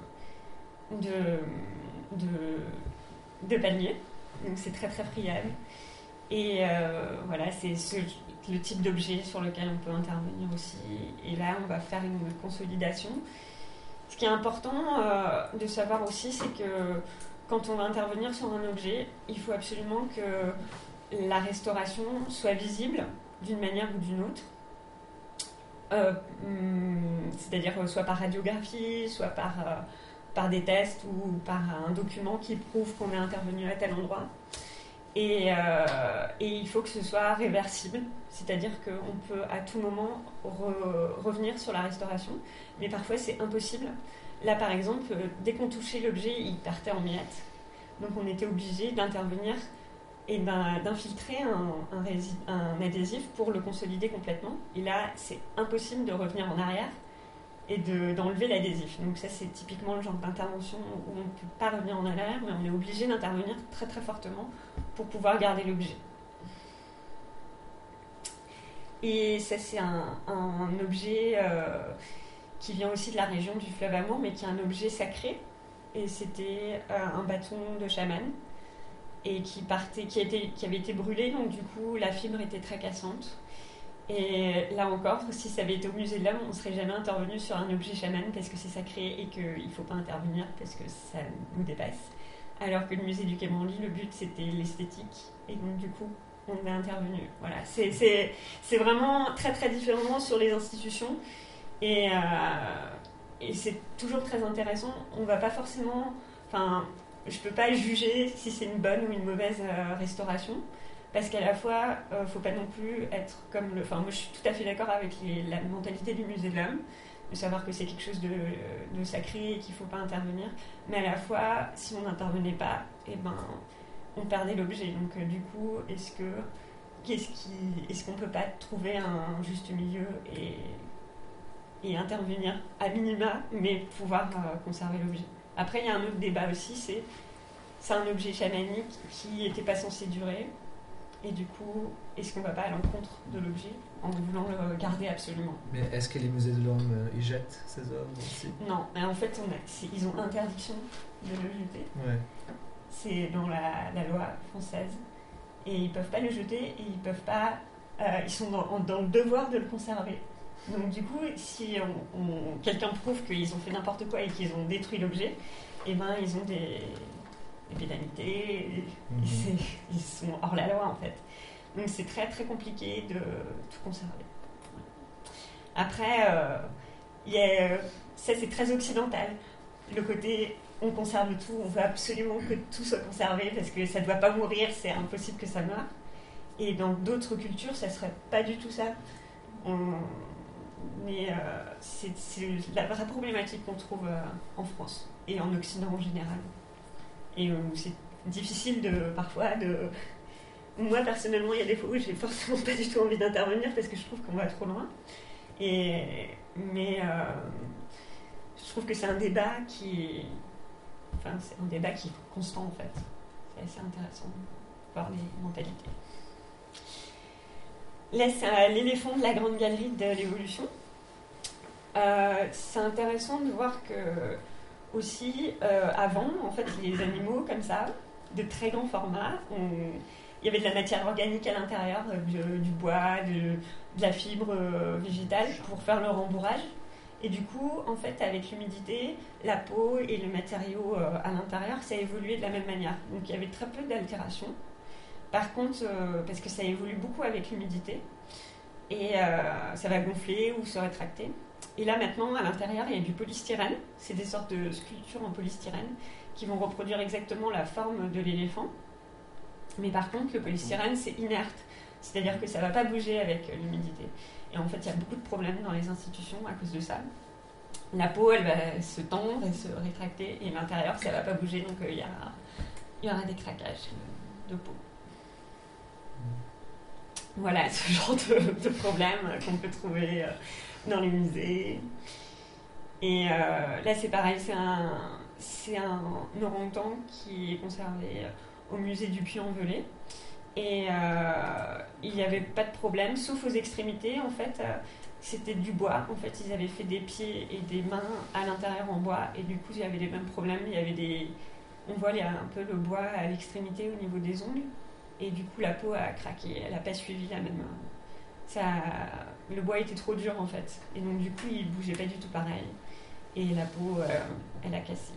de palmier. Donc c'est très très friable. Et voilà, c'est le type d'objet sur lequel on peut intervenir aussi. Et là, on va faire une consolidation. Ce qui est important de savoir aussi, c'est que quand on va intervenir sur un objet, il faut absolument que la restauration soit visible d'une manière ou d'une autre. C'est-à-dire soit par radiographie, soit par des tests ou par un document qui prouve qu'on est intervenu à tel endroit. Et il faut que ce soit réversible, c'est-à-dire qu'on peut à tout moment revenir sur la restauration, mais parfois c'est impossible. Là par exemple, dès qu'on touchait l'objet, il partait en miettes, donc on était obligé d'intervenir et d'infiltrer un adhésif pour le consolider complètement. Et là, c'est impossible de revenir en arrière et d'enlever l'adhésif. Donc ça, c'est typiquement le genre d'intervention où on ne peut pas revenir en arrière, mais on est obligé d'intervenir très très fortement pour pouvoir garder l'objet. Et ça, c'est un objet qui vient aussi de la région du fleuve Amour, mais qui est un objet sacré. Et c'était un bâton de chaman et qui avait été brûlé, donc du coup la fibre était très cassante. Et là encore, si ça avait été au musée de l'homme, on ne serait jamais intervenu sur un objet chaman parce que c'est sacré et qu'il ne faut pas intervenir parce que ça nous dépasse. Alors que le musée du Quai Branly, le but c'était l'esthétique et donc du coup on est intervenu. Voilà, c'est vraiment très très différent sur les institutions et c'est toujours très intéressant. On va pas forcément, je peux pas juger si c'est une bonne ou une mauvaise restauration. Parce qu'à la fois, faut pas non plus être comme moi, je suis tout à fait d'accord avec la mentalité du musée de l'homme, de savoir que c'est quelque chose de sacré et qu'il faut pas intervenir. Mais à la fois, si on n'intervenait pas, on perdait l'objet. Donc, du coup, est-ce qu'on peut pas trouver un juste milieu et intervenir à minima, mais pouvoir conserver l'objet. Après, il y a un autre débat aussi, c'est un objet chamanique qui n'était pas censé durer. Et du coup, est-ce qu'on ne va pas à l'encontre de l'objet en voulant le garder absolument? Mais est-ce que les musées de l'homme y jettent ces œuvres aussi? Non, mais en fait, ils ont interdiction de le jeter. Ouais. C'est dans la loi française. Et ils ne peuvent pas le jeter et ils peuvent pas. Ils sont dans le devoir de le conserver. Donc, du coup, si quelqu'un prouve qu'ils ont fait n'importe quoi et qu'ils ont détruit l'objet, ils ont des pénalités, ils sont hors la loi en fait. Donc c'est très très compliqué de tout conserver. Après, ça c'est très occidental. Le côté on conserve tout, on veut absolument que tout soit conservé parce que ça ne doit pas mourir, c'est impossible que ça meure. Et dans d'autres cultures, ça ne serait pas du tout ça. Mais c'est la vraie problématique qu'on trouve en France et en Occident en général. Et c'est difficile parfois de... Moi, personnellement, il y a des fois où j'ai forcément pas du tout envie d'intervenir parce que je trouve qu'on va trop loin. Mais je trouve que c'est un débat qui... c'est un débat qui est constant, en fait. C'est assez intéressant de voir les mentalités. Là, c'est l'éléphant de la Grande Galerie de l'Évolution. C'est intéressant de voir que aussi, avant, en fait, les animaux comme ça, de très grands formats, il y avait de la matière organique à l'intérieur, du bois, de la fibre végétale pour faire le rembourrage. Et du coup, en fait, avec l'humidité, la peau et le matériau à l'intérieur, ça évoluait de la même manière. Donc il y avait très peu d'altérations. Par contre, parce que ça évolue beaucoup avec l'humidité, et ça va gonfler ou se rétracter. Et là maintenant, à l'intérieur, il y a du polystyrène. C'est des sortes de sculptures en polystyrène qui vont reproduire exactement la forme de l'éléphant. Mais par contre, le polystyrène, c'est inerte. C'est-à-dire que ça ne va pas bouger avec l'humidité. Et en fait, il y a beaucoup de problèmes dans les institutions à cause de ça. La peau, elle va se tendre et se rétracter. Et l'intérieur, ça ne va pas bouger. Donc, il y aura des craquages de peau. Voilà, ce genre de problème qu'on peut trouver dans les musées. Et là, c'est pareil, c'est un orang-outan qui est conservé au musée du Puy-en-Velay. Et il n'y avait pas de problème, sauf aux extrémités, en fait. C'était du bois. En fait, ils avaient fait des pieds et des mains à l'intérieur en bois. Et du coup, il y avait les mêmes problèmes. Il y avait on voit un peu le bois à l'extrémité au niveau des ongles. Et du coup, la peau a craqué. Elle n'a pas suivi la même... le bois était trop dur, en fait. Et donc, du coup, il ne bougeait pas du tout pareil. Et la peau, elle a cassé.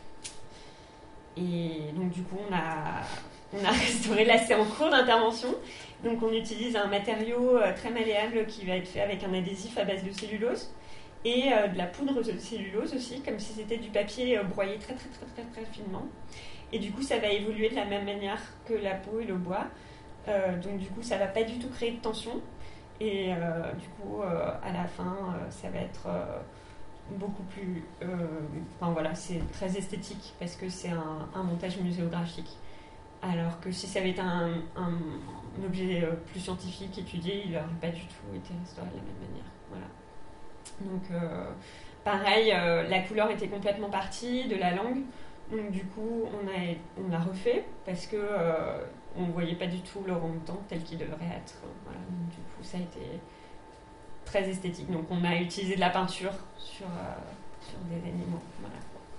Et donc, du coup, on a restauré. Là, c'est en cours d'intervention. Donc, on utilise un matériau très malléable qui va être fait avec un adhésif à base de cellulose et de la poudre de cellulose aussi, comme si c'était du papier broyé très, très, très, très, très finement. Et du coup, ça va évoluer de la même manière que la peau et le bois. Donc, du coup, ça ne va pas du tout créer de tension. Et du coup, à la fin, ça va être beaucoup plus... Enfin, voilà, c'est très esthétique parce que c'est un montage muséographique. Alors que si ça avait été un objet plus scientifique, étudié, il n'aurait pas du tout été restauré de la même manière. Voilà. Donc, pareil, la couleur était complètement partie de la langue. Donc, du coup, on l'a refait parce que on ne voyait pas du tout l'orang-outan tel qu'il devrait être. Voilà. Donc, du coup, ça a été très esthétique. Donc, on a utilisé de la peinture sur des animaux. Voilà.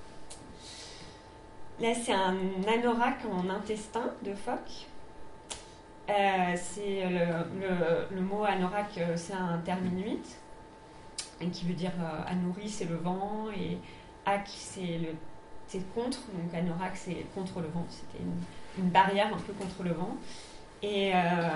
Là, c'est un anorak en intestin de phoque. C'est le mot anorak, c'est un terme inuit, et qui veut dire anouri, c'est le vent, et ak, c'est contre. Donc anorak, c'est contre le vent. C'était une barrière un peu contre le vent. Et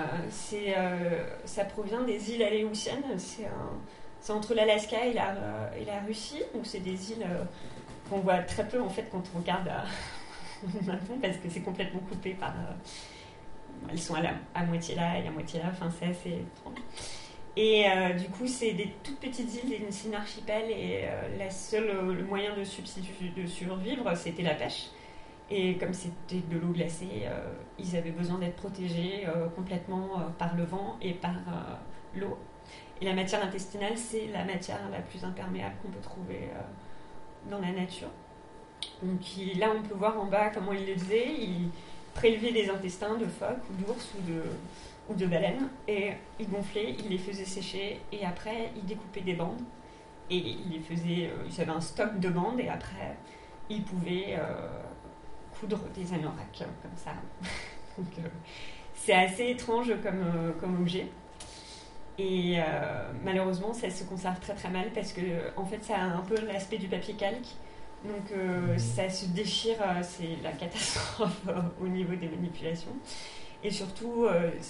ça provient des îles aléoutiennes. C'est entre l'Alaska et la Russie. Donc, c'est des îles qu'on voit très peu en fait quand on regarde maintenant parce que c'est complètement coupé par elles sont à moitié là et à moitié là, enfin c'est assez étrange. Et du coup c'est des toutes petites îles, c'est une archipel, et le moyen de survivre c'était la pêche, et comme c'était de l'eau glacée, ils avaient besoin d'être protégés complètement par le vent et par l'eau. Et la matière intestinale, c'est la matière la plus imperméable qu'on peut trouver dans la nature. Donc là, on peut voir en bas comment il le faisait. Il prélevait les intestins de phoques ou d'ours ou de baleines, et il gonflait, il les faisait sécher, et après, il découpait des bandes. Et il avait un stock de bandes, et après, il pouvait coudre des anoraks comme ça. Donc, c'est assez étrange comme objet. Et malheureusement, ça se conserve très très mal parce que en fait, ça a un peu l'aspect du papier calque. Donc ça se déchire, c'est la catastrophe au niveau des manipulations. Et surtout,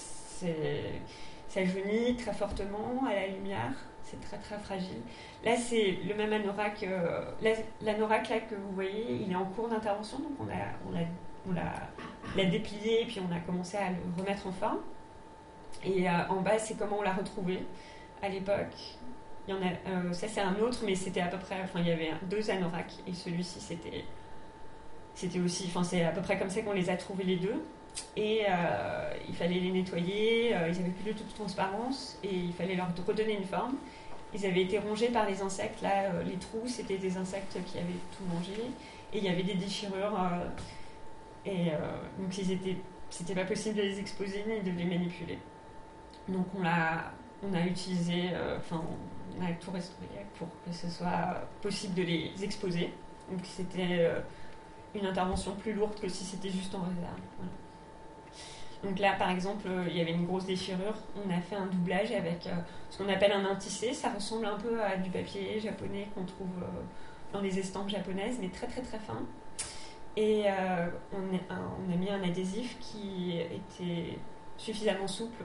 ça jaunit très fortement à la lumière. C'est très très fragile. Là, c'est le même anorak. L'anorak là que vous voyez, il est en cours d'intervention. Donc on l'a déplié et puis on a commencé à le remettre en forme. Et en bas, c'est comment on l'a retrouvé à l'époque. Il y en a, ça, c'est un autre, mais c'était à peu près... Enfin, il y avait 2 anoraks, et celui-ci, c'était aussi... Enfin, c'est à peu près comme ça qu'on les a trouvés les deux. Et il fallait les nettoyer, ils n'avaient plus de toute transparence, et il fallait leur redonner une forme. Ils avaient été rongés par les insectes. Là, les trous, c'était des insectes qui avaient tout mangé. Et il y avait des déchirures. Donc, c'était pas possible de les exposer ni de les manipuler. Donc on a utilisé, on a tout restauré pour que ce soit possible de les exposer. Donc c'était une intervention plus lourde que si c'était juste en réserve. Voilà. Donc là, par exemple, il y avait une grosse déchirure. On a fait un doublage avec ce qu'on appelle un intissé. Ça ressemble un peu à du papier japonais qu'on trouve dans les estampes japonaises, mais très très très fin. Et on a mis un adhésif qui était suffisamment souple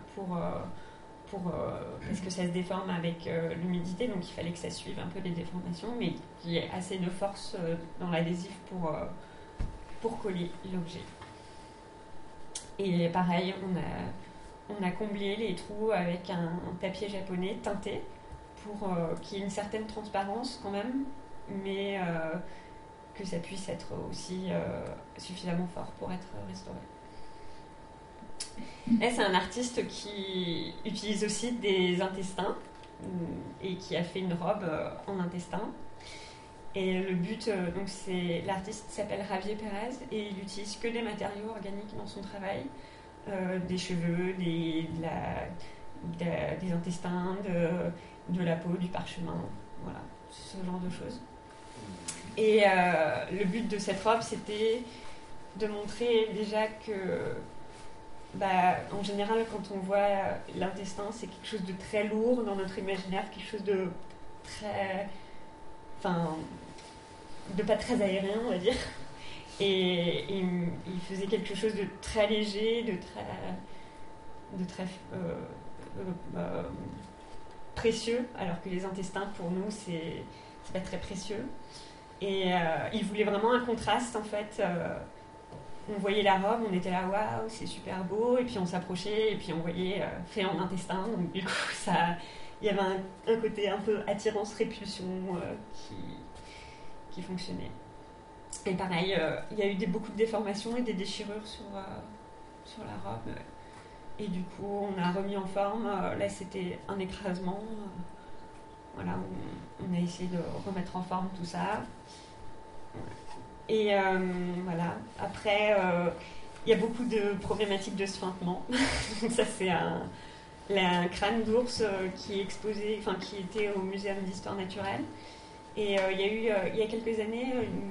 parce que ça se déforme avec l'humidité, donc il fallait que ça suive un peu les déformations, mais qu'il y ait assez de force dans l'adhésif pour coller l'objet. Et pareil, on a comblé les trous avec un papier japonais teinté pour qu'il y ait une certaine transparence quand même, mais que ça puisse être aussi suffisamment fort pour être restauré. Là, c'est un artiste qui utilise aussi des intestins et qui a fait une robe en intestin. Et le but, l'artiste s'appelle Javier Pérez et il n'utilise que des matériaux organiques dans son travail. des cheveux, des intestins, de la peau, du parchemin, voilà, ce genre de choses. Et le but de cette robe, c'était de montrer déjà que, en général, quand on voit l'intestin, c'est quelque chose de très lourd dans notre imaginaire, quelque chose de très... de pas très aérien, on va dire. Et il faisait quelque chose de très léger, de très précieux, alors que les intestins, pour nous, c'est pas très précieux. Et il voulait vraiment un contraste, en fait. On voyait la robe, on était là, waouh, c'est super beau, et puis on s'approchait, et puis on voyait fait en intestin, donc du coup, il y avait un côté un peu attirance-répulsion qui fonctionnait. Et pareil, il y a eu beaucoup de déformations et des déchirures sur la robe. Et du coup, on a remis en forme. Là, c'était un écrasement. Voilà, on a essayé de remettre en forme tout ça. Et voilà. Après, il y a beaucoup de problématiques de sphinctement. Donc ça, c'est un crâne d'ours qui est exposé, qui était au Muséum d'histoire naturelle. Et il y a eu, il y a quelques années,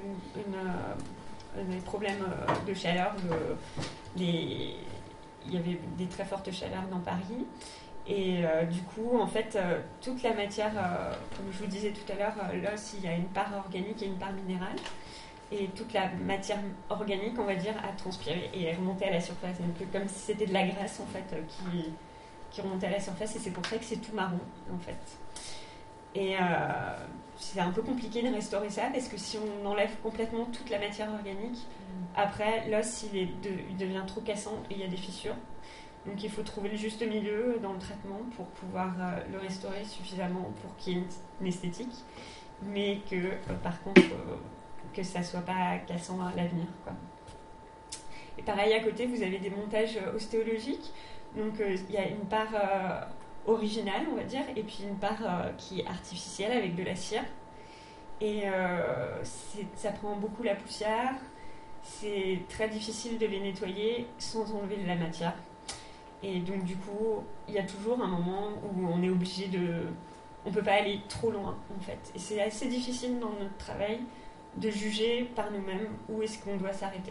des problèmes de chaleur. Il y avait des très fortes chaleurs dans Paris. Et du coup, en fait, toute la matière, comme je vous disais tout à l'heure, l'os, il y a une part organique et une part minérale. Et toute la matière organique, on va dire, a transpiré et est remontée à la surface. Donc, comme si c'était de la graisse, en fait, qui remontait à la surface. Et c'est pour ça que c'est tout marron, en fait. Et c'est un peu compliqué de restaurer ça, parce que si on enlève complètement toute la matière organique, après, l'os, il devient trop cassant et il y a des fissures. Donc il faut trouver le juste milieu dans le traitement pour pouvoir le restaurer suffisamment pour qu'il y ait une esthétique, mais que par contre que ça ne soit pas cassant à l'avenir, quoi. Et pareil, à côté, vous avez des montages ostéologiques. Donc il y a une part originale, on va dire, et puis une part qui est artificielle avec de la cire. Et ça prend beaucoup la poussière. C'est très difficile de les nettoyer sans enlever de la matière. Et donc du coup, il y a toujours un moment où on est obligé on ne peut pas aller trop loin, en fait. Et c'est assez difficile dans notre travail de juger par nous-mêmes où est-ce qu'on doit s'arrêter.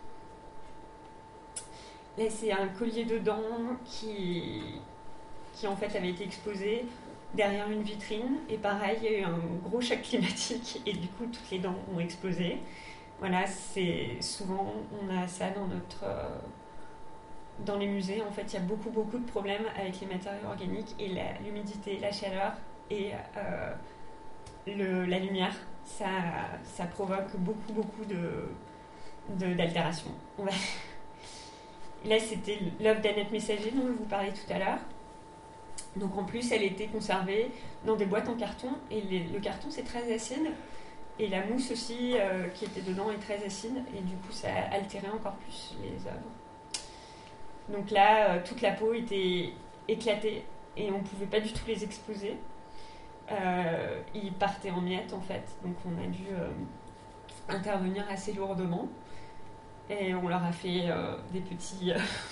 Là, c'est un collier de dents qui en fait avait été exposé derrière une vitrine. Et pareil, il y a eu un gros choc climatique et du coup, toutes les dents ont explosé. Voilà, c'est souvent, on a ça dans les musées. En fait, il y a beaucoup de problèmes avec les matériaux organiques et l'humidité, la chaleur et la lumière. Ça provoque beaucoup d'altérations. Là, c'était l'œuvre d'Annette Messager dont je vous parlais tout à l'heure. Donc en plus, elle était conservée dans des boîtes en carton et le carton, c'est très acide. Et la mousse aussi qui était dedans est très acide et du coup, ça a altéré encore plus les œuvres. Donc là, toute la peau était éclatée et on ne pouvait pas du tout les exposer. Ils partaient en miettes, en fait. Donc on a dû intervenir assez lourdement. Et on leur a fait des petits...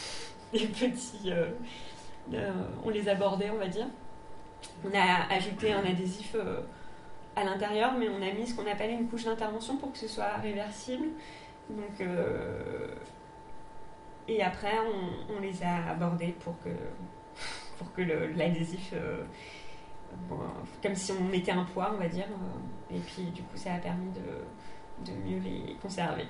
on les a bordés, on va dire. On a ajouté un adhésif à l'intérieur, mais on a mis ce qu'on appelle une couche d'intervention pour que ce soit réversible. Donc... Et après, on les a abordés pour que l'adhésif, comme si on mettait un poids, on va dire, et puis du coup, ça a permis de mieux les conserver.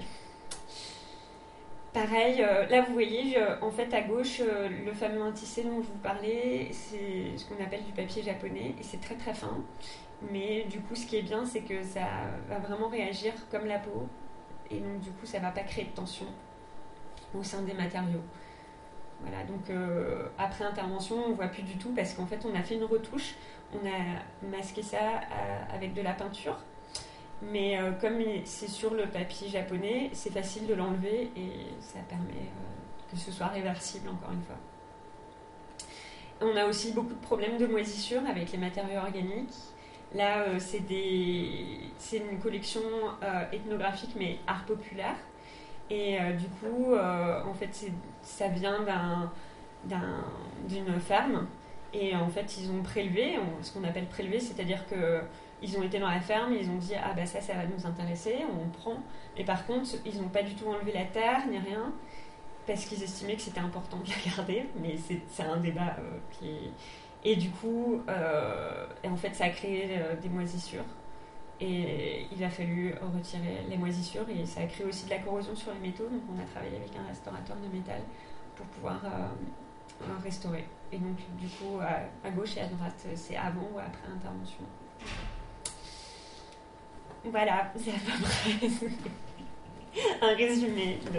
Pareil, là, vous voyez, en fait, à gauche, le fameux intissé dont je vous parlais, c'est ce qu'on appelle du papier japonais, et c'est très très fin. Mais du coup, ce qui est bien, c'est que ça va vraiment réagir comme la peau, et donc du coup, ça ne va pas créer de tension au sein des matériaux. Voilà, donc après intervention, on ne voit plus du tout parce qu'en fait, on a fait une retouche, on a masqué ça avec de la peinture, mais comme c'est sur le papier japonais, c'est facile de l'enlever et ça permet que ce soit réversible encore une fois. On a aussi beaucoup de problèmes de moisissure avec les matériaux organiques. Là, c'est une collection ethnographique mais art populaire. Et du coup, en fait, ça vient d'une ferme. Et en fait, ils ont prélevé, ce qu'on appelle prélevé, c'est-à-dire qu'ils ont été dans la ferme, ils ont dit « Ah bah ça va nous intéresser, on prend ». Et par contre, ils n'ont pas du tout enlevé la terre, ni rien, parce qu'ils estimaient que c'était important de la garder. Mais c'est un débat qui... Et du coup, en fait, ça a créé des moisissures. Et il a fallu retirer les moisissures et ça a créé aussi de la corrosion sur les métaux. Donc on a travaillé avec un restaurateur de métal pour pouvoir restaurer. Et donc du coup à gauche et à droite, c'est avant ou après l'intervention. Voilà, c'est à peu près un résumé de...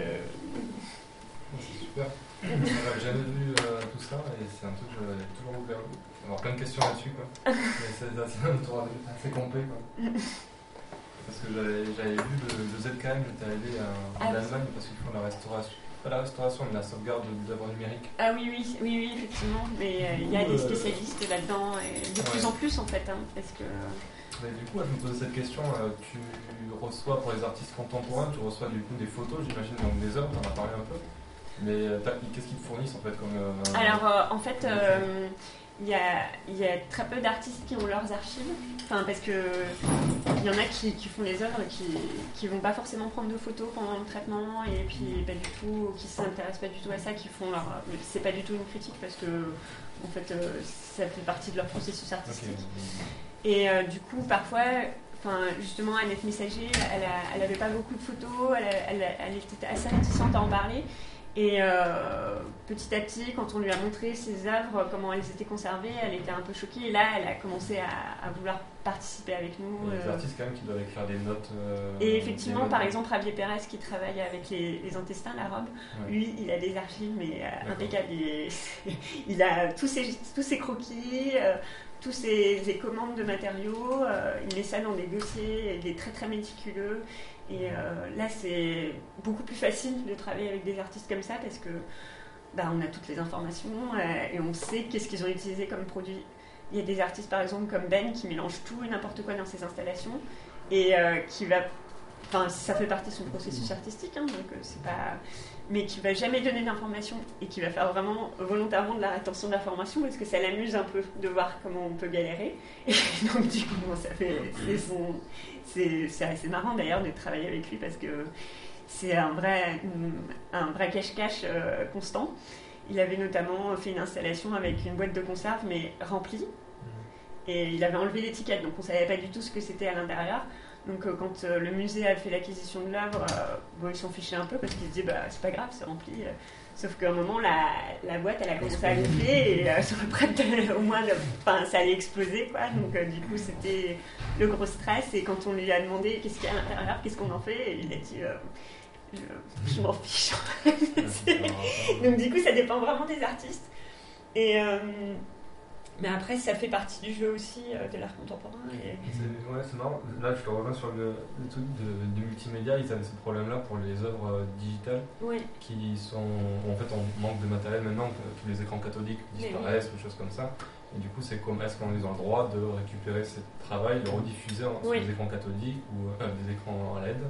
C'est super. J'avais jamais vu tout ça et c'est un truc que j'avais toujours voulu avoir plein de questions là-dessus, quoi. Mais c'est un tour assez complet, quoi. Parce que j'avais vu le ZKM, j'étais allé en Allemagne parce qu'ils font la restauration. Pas la restauration, mais la sauvegarde d'œuvres numériques. Ah oui, effectivement. Mais il y a des spécialistes là-dedans et de plus en plus en fait, hein, parce que... Mais du coup, je me posais cette question, tu reçois pour les artistes contemporains, tu reçois du coup des photos, j'imagine, donc des œuvres, t'en as parlé un peu. Mais qu'est-ce qu'ils te fournissent en fait comme... Alors en fait, il y a très peu d'artistes qui ont leurs archives, enfin, parce que il y en a qui font les œuvres qui vont pas forcément prendre de photos pendant le traitement et puis pas du tout, qui s'intéressent pas du tout à ça, qui font leur... C'est pas du tout une critique parce que en fait ça fait partie de leur processus artistique. Okay. Et du coup parfois... Enfin, justement, Annette Messager, elle avait pas beaucoup de photos, elle était assez réticente à en parler. Et petit à petit, quand on lui a montré ses œuvres, comment elles étaient conservées, elle était un peu choquée. Et là, elle a commencé à vouloir participer avec nous. Il y a des artistes quand même qui doivent écrire des notes. Et effectivement, par exemple, Javier Pérez qui travaille avec les intestins, la robe, lui, il a des archives mais impeccables. Il a tous ses croquis, tous ses commandes de matériaux. Il met ça dans des dossiers, il est très très méticuleux. Et là, c'est beaucoup plus facile de travailler avec des artistes comme ça parce que on a toutes les informations et on sait qu'est-ce qu'ils ont utilisé comme produit. Il y a des artistes, par exemple, comme Ben, qui mélangent tout et n'importe quoi dans ses installations et qui va... Enfin, ça fait partie de son processus artistique, hein, donc c'est pas... Mais qui va jamais donner d'informations et qui va faire vraiment volontairement de la rétention d'informations parce que ça l'amuse un peu de voir comment on peut galérer. Et donc, du coup, ça fait... C'est assez marrant d'ailleurs de travailler avec lui parce que c'est un vrai cache-cache constant. Il avait notamment fait une installation avec une boîte de conserve mais remplie et il avait enlevé l'étiquette donc on ne savait pas du tout ce que c'était à l'intérieur. Donc quand le musée a fait l'acquisition de l'œuvre, ils s'en fichaient un peu parce qu'ils se disaient c'est pas grave, c'est rempli. Sauf qu'à un moment, la boîte, elle a commencé à gonfler et sur le prêt, au moins, ça allait exploser, quoi. Donc, du coup, c'était le gros stress. Et quand on lui a demandé qu'est-ce qu'il y a à l'intérieur, qu'est-ce qu'on en fait, et il a dit je m'en fiche. Donc, du coup, ça dépend vraiment des artistes. Et, mais après, ça fait partie du jeu aussi de l'art contemporain. Et... c'est marrant. Là, je te reviens sur le truc de multimédia. Ils avaient ce problème-là pour les œuvres digitales qui sont en fait en manque de matériel maintenant. Tous les écrans cathodiques disparaissent ou choses comme ça. Et du coup, c'est comme est-ce qu'on est dans le droit de récupérer ce travail, de rediffuser sur des écrans cathodiques ou des écrans à LED.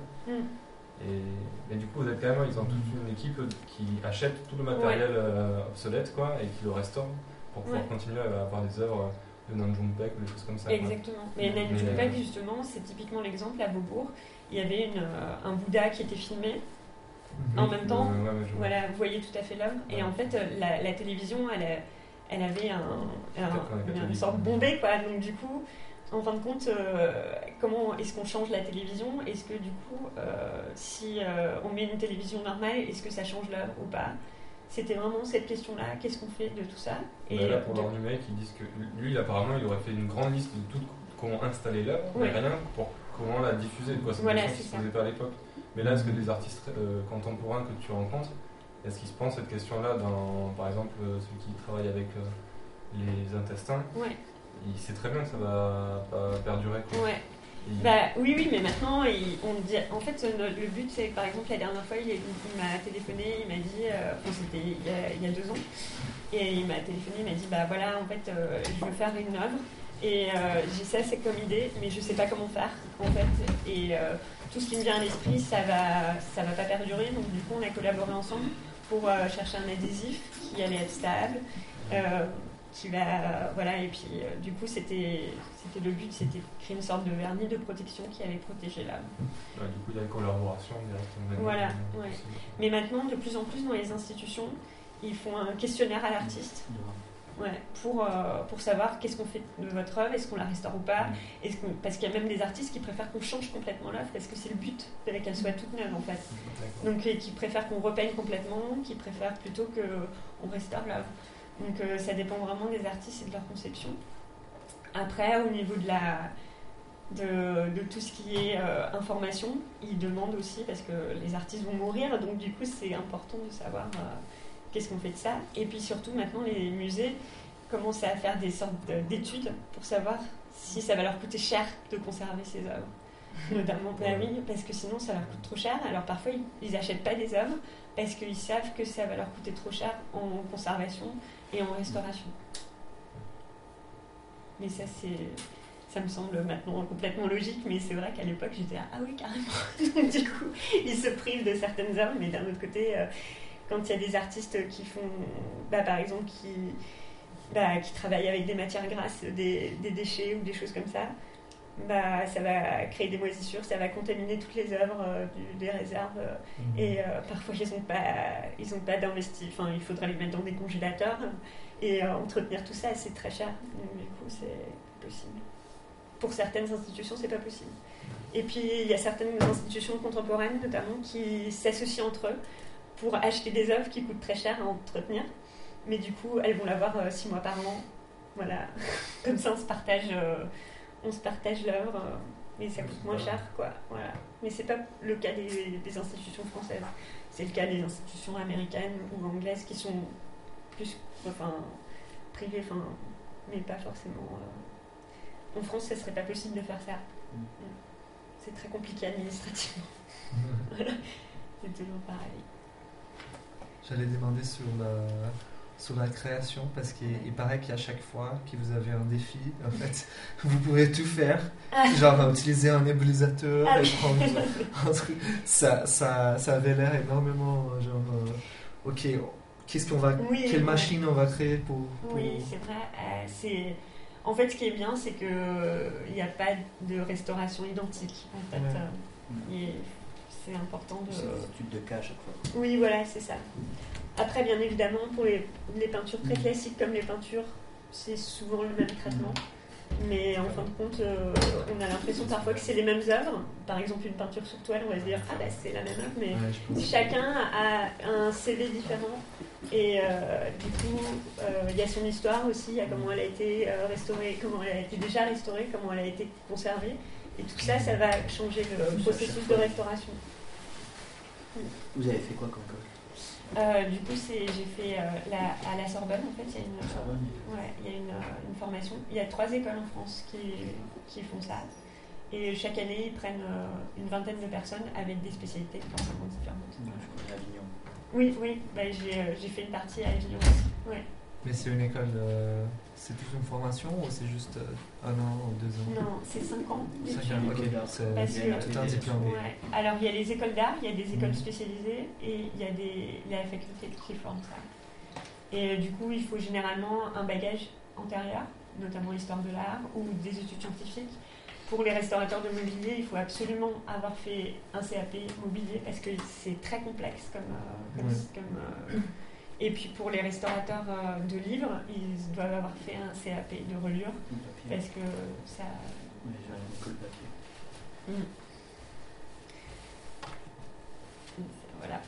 Et du coup, quand même, ils ont toute une équipe qui achète tout le matériel obsolète quoi, et qui le restaure. Pour pouvoir continuer à avoir des œuvres de Nanjung Baek ou des choses comme ça. Exactement. Mais Nanjung Baek, justement, c'est typiquement l'exemple à Beaubourg. Il y avait un Bouddha qui était filmé en même temps. Voilà, vous voyez tout à fait l'œuvre. Et en fait, la télévision, elle avait une sorte bombée, quoi. Donc du coup, en fin de compte, comment est-ce qu'on change la télévision ? Est-ce que du coup, si on met une télévision normale, est-ce que ça change l'œuvre ou pas ? C'était vraiment cette question-là, qu'est-ce qu'on fait de tout ça ? Et là, pour l'art numérique, ils disent que lui, apparemment, il aurait fait une grande liste de tout comment installer l'œuvre, mais rien pour comment la diffuser. Quoi. C'est des choses qui ne se faisaient pas à l'époque. Mais là, est-ce que des artistes contemporains que tu rencontres, est-ce qu'ils se posent cette question-là dans, par exemple, celui qui travaille avec les intestins il sait très bien que ça va pas perdurer. Quoi. Oui, mais maintenant, on dit, en fait, le but, c'est par exemple, la dernière fois, il m'a téléphoné, il m'a dit, c'était il y a 2 ans, et il m'a téléphoné, il m'a dit, voilà, en fait, je veux faire une œuvre, Et j'ai ça, c'est comme idée, mais je sais pas comment faire, en fait. Et tout ce qui me vient à l'esprit, ça va pas perdurer. Donc du coup, on a collaboré ensemble pour chercher un adhésif qui allait être stable, qui va, voilà. Et puis du coup, c'était le but, c'était de créer une sorte de vernis de protection qui allait protéger l'âme. Ouais, du coup, il y a une collaboration directement. Voilà, ouais. Mais maintenant, de plus en plus dans les institutions, ils font un questionnaire à l'artiste. Ouais, pour savoir qu'est-ce qu'on fait de votre œuvre, est-ce qu'on la restaure ou pas, parce qu'il y a même des artistes qui préfèrent qu'on change complètement l'œuvre, parce que c'est le but, qu'elle soit toute neuve en fait. Donc qui préfèrent qu'on repeigne complètement, qui préfèrent plutôt qu'on restaure l'œuvre. Donc ça dépend vraiment des artistes et de leur conception. Après, au niveau de tout ce qui est information, ils demandent aussi, parce que les artistes vont mourir, donc du coup c'est important de savoir qu'est-ce qu'on fait de ça. Et puis surtout maintenant les musées commencent à faire des sortes d'études pour savoir si ça va leur coûter cher de conserver ces œuvres. Notamment, oui, parce que sinon ça leur coûte trop cher. Alors parfois ils n'achètent pas des œuvres parce qu'ils savent que ça va leur coûter trop cher en conservation et en restauration. Mais ça me semble maintenant complètement logique, mais c'est vrai qu'à l'époque j'étais là, ah oui carrément. Du coup ils se privent de certaines œuvres, mais d'un autre côté quand il y a des artistes qui font, par exemple, qui travaillent avec des matières grasses, des déchets ou des choses comme ça, ça va créer des moisissures, ça va contaminer toutes les œuvres des réserves. Et parfois, ils ont pas d'investi. Enfin, il faudra les mettre dans des congélateurs. Et entretenir tout ça, c'est très cher. Donc, du coup, c'est possible. Pour certaines institutions, c'est pas possible. Et puis, il y a certaines institutions contemporaines, notamment, qui s'associent entre eux pour acheter des œuvres qui coûtent très cher à entretenir, mais du coup elles vont l'avoir 6 mois par an, voilà. Comme ça on se partage l'œuvre, et ça coûte moins cher, quoi. Voilà. Mais c'est pas le cas des institutions françaises, c'est le cas des institutions américaines ou anglaises qui sont plus, privées, mais pas forcément. En France, ça serait pas possible de faire ça. C'est très compliqué administrativement. Voilà. C'est toujours pareil. J'allais demander sur la création, parce qu'il paraît qu'à chaque fois que vous avez un défi, en fait, vous pouvez tout faire. Genre utiliser un nébulisateur et prendre un truc. Ça avait l'air énormément ok, quelle machine on va créer pour... Oui, c'est vrai. En fait, ce qui est bien, c'est qu'il n'y a pas de restauration identique. En fait, c'est important de... C'est des études de cas à chaque fois. Oui, voilà, c'est ça. Après, bien évidemment, pour les peintures très classiques comme les peintures, c'est souvent le même traitement. Mais en fin de compte, on a l'impression parfois que c'est les mêmes œuvres. Par exemple, une peinture sur toile, on va se dire « Ah, c'est la même œuvre », mais chacun a un CV différent. Et du coup, il y a son histoire aussi, il y a comment elle a été restaurée, comment elle a été déjà restaurée, comment elle a été conservée. Et tout ça, ça va changer le processus de restauration. Vous avez fait quoi comme école ? Du coup, j'ai fait à la Sorbonne, en fait, il y a une formation. Il y a 3 écoles en France qui font ça. Et chaque année, ils prennent une vingtaine de personnes avec des spécialités forcément différentes. Je connais Avignon. Oui, j'ai fait une partie à Avignon aussi. Ouais. Mais c'est une école, c'est toute une formation ou c'est juste 1 an ou 2 ans ? Non, c'est 5 ans. 5 ans, ok. C'est tout un diplôme. Ouais. Alors, il y a les écoles d'art, il y a des écoles spécialisées et il y a la faculté qui forme ça. Et du coup, il faut généralement un bagage antérieur, notamment l'histoire de l'art ou des études scientifiques. Pour les restaurateurs de mobilier, il faut absolument avoir fait un CAP mobilier parce que c'est très complexe Et puis pour les restaurateurs de livres, ils doivent avoir fait un CAP de reliure parce que ça... Oui, j'ai un école papier. Voilà.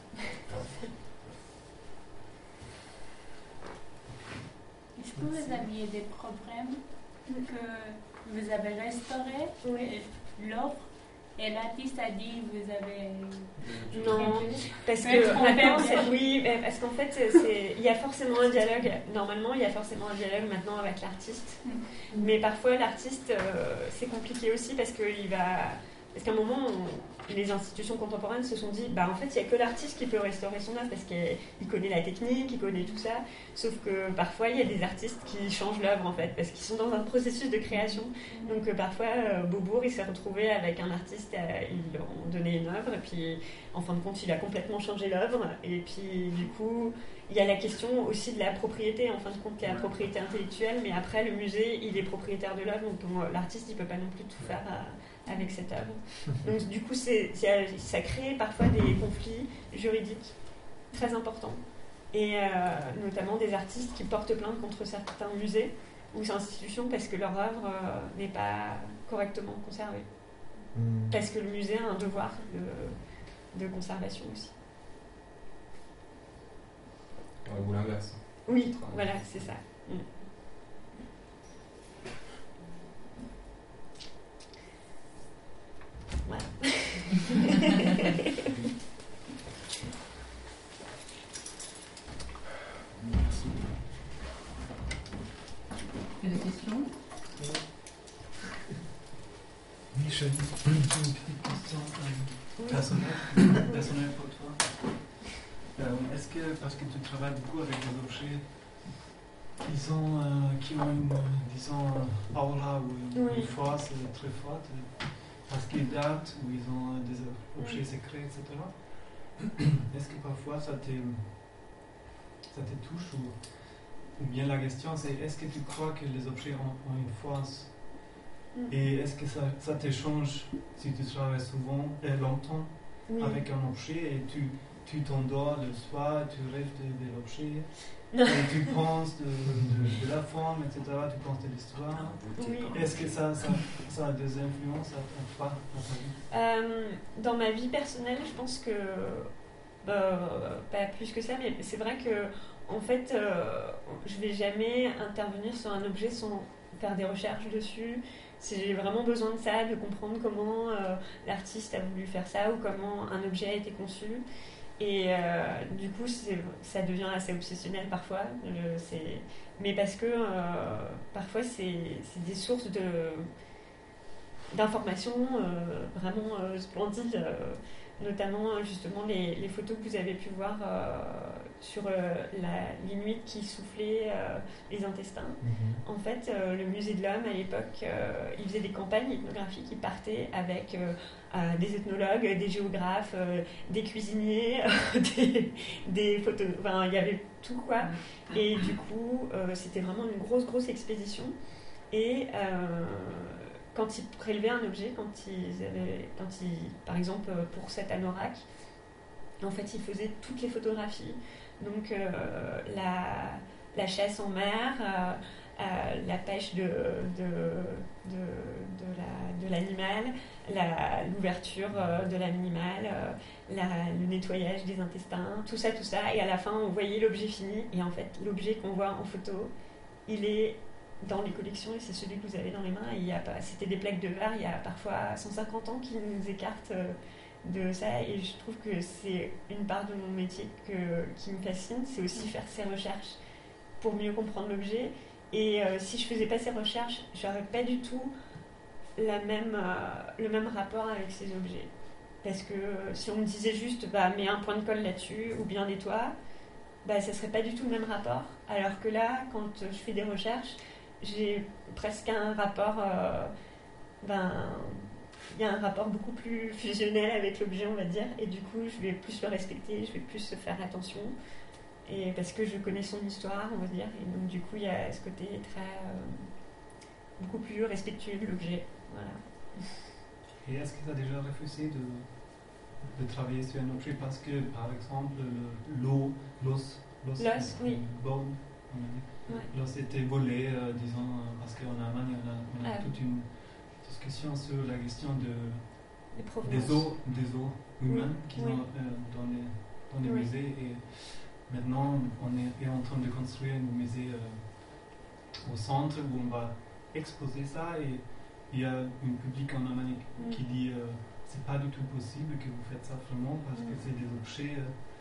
Est-ce que vous aviez des problèmes que vous avez restauré l'œuvre et l'artiste a dit vous avez... Non, parce que maintenant, parce qu'en fait, il y a forcément un dialogue. Normalement, il y a forcément un dialogue maintenant avec l'artiste. Mais parfois, l'artiste, c'est compliqué aussi parce qu'il va Parce qu'à un moment, les institutions contemporaines se sont dit, en fait, il n'y a que l'artiste qui peut restaurer son œuvre parce qu'il connaît la technique, il connaît tout ça. Sauf que parfois, il y a des artistes qui changent l'œuvre, en fait, parce qu'ils sont dans un processus de création. Donc parfois, Beaubourg, il s'est retrouvé avec un artiste, ils lui ont donné une œuvre, et puis en fin de compte, il a complètement changé l'œuvre. Et puis, du coup, il y a la question aussi de la propriété, en fin de compte, la propriété intellectuelle, mais après, le musée, il est propriétaire de l'œuvre, donc l'artiste, il ne peut pas non plus tout faire avec cette œuvre. Donc du coup, ça crée parfois des conflits juridiques très importants, et notamment des artistes qui portent plainte contre certains musées ou institutions parce que leur œuvre n'est pas correctement conservée. Parce que le musée a un devoir de conservation aussi. Ou l'inverse. Oui, voilà, c'est ça. Voilà. Il y a des questions? Oui, j'ai une petite question personnelle pour toi. Est-ce que, parce que tu travailles beaucoup avec des objets qui ont une, disons, aura ou une force très forte, parce qu'ils datent ou ils ont des objets secrets, etc. Est-ce que parfois ça te touche ou bien la question c'est est-ce que tu crois que les objets ont une force et est-ce que ça te change si tu travailles souvent et longtemps avec un objet et tu t'endors le soir, tu rêves de l'objet et tu penses de la forme, etc. Tu penses de l'histoire. Est-ce que ça a des influences à ta vie? Dans ma vie personnelle, je pense que pas plus que ça, mais c'est vrai que en fait, je vais jamais intervenir sur un objet sans faire des recherches dessus. J'ai vraiment besoin de ça, de comprendre comment l'artiste a voulu faire ça ou comment un objet a été conçu. Et du coup, ça devient assez obsessionnel parfois. Mais parce que parfois, c'est des sources d'informations vraiment splendides. Notamment justement les photos que vous avez pu voir sur l'inuit qui soufflait les intestins. En fait, le musée de l'homme à l'époque, il faisait des campagnes ethnographiques, il partait avec des ethnologues, des géographes, des cuisiniers, des photos, enfin il y avait tout quoi. Et du coup, c'était vraiment une grosse expédition. Et quand ils prélevaient un objet, par exemple pour cet anorak, en fait ils faisaient toutes les photographies. Donc la chasse en mer, la pêche de l'animal, l'ouverture de l'animal, le nettoyage des intestins, tout ça. Et à la fin, on voyait l'objet fini. Et en fait, l'objet qu'on voit en photo, il est dans les collections et c'est celui que vous avez dans les mains. C'était des plaques de verre il y a parfois 150 ans qui nous écartent de ça. Et je trouve que c'est une part de mon métier qui me fascine, c'est aussi faire ces recherches pour mieux comprendre l'objet. Et si je faisais pas ces recherches, j'aurais pas du tout le même rapport avec ces objets. Parce que si on me disait juste mets un point de colle là-dessus ou bien nettoie, ça serait pas du tout le même rapport. Alors que là, quand je fais des recherches, j'ai presque un rapport il y a un rapport beaucoup plus fusionnel avec l'objet, on va dire, et du coup je vais plus le respecter, je vais plus faire attention, et parce que je connais son histoire, on va dire, et donc du coup il y a ce côté très beaucoup plus respectueux de l'objet. Voilà. Et est-ce que tu as déjà refusé de travailler sur un objet parce que, par exemple, l'os, oui. Bone, l'os était volé, disons, parce qu'en Allemagne, on a toute une discussion sur la question des os humains qui sont dans les musées. Et maintenant, on est en train de construire un musée au centre où on va exposer ça. Et il y a un public en Allemagne qui dit c'est pas du tout possible que vous faites ça vraiment parce que c'est des objets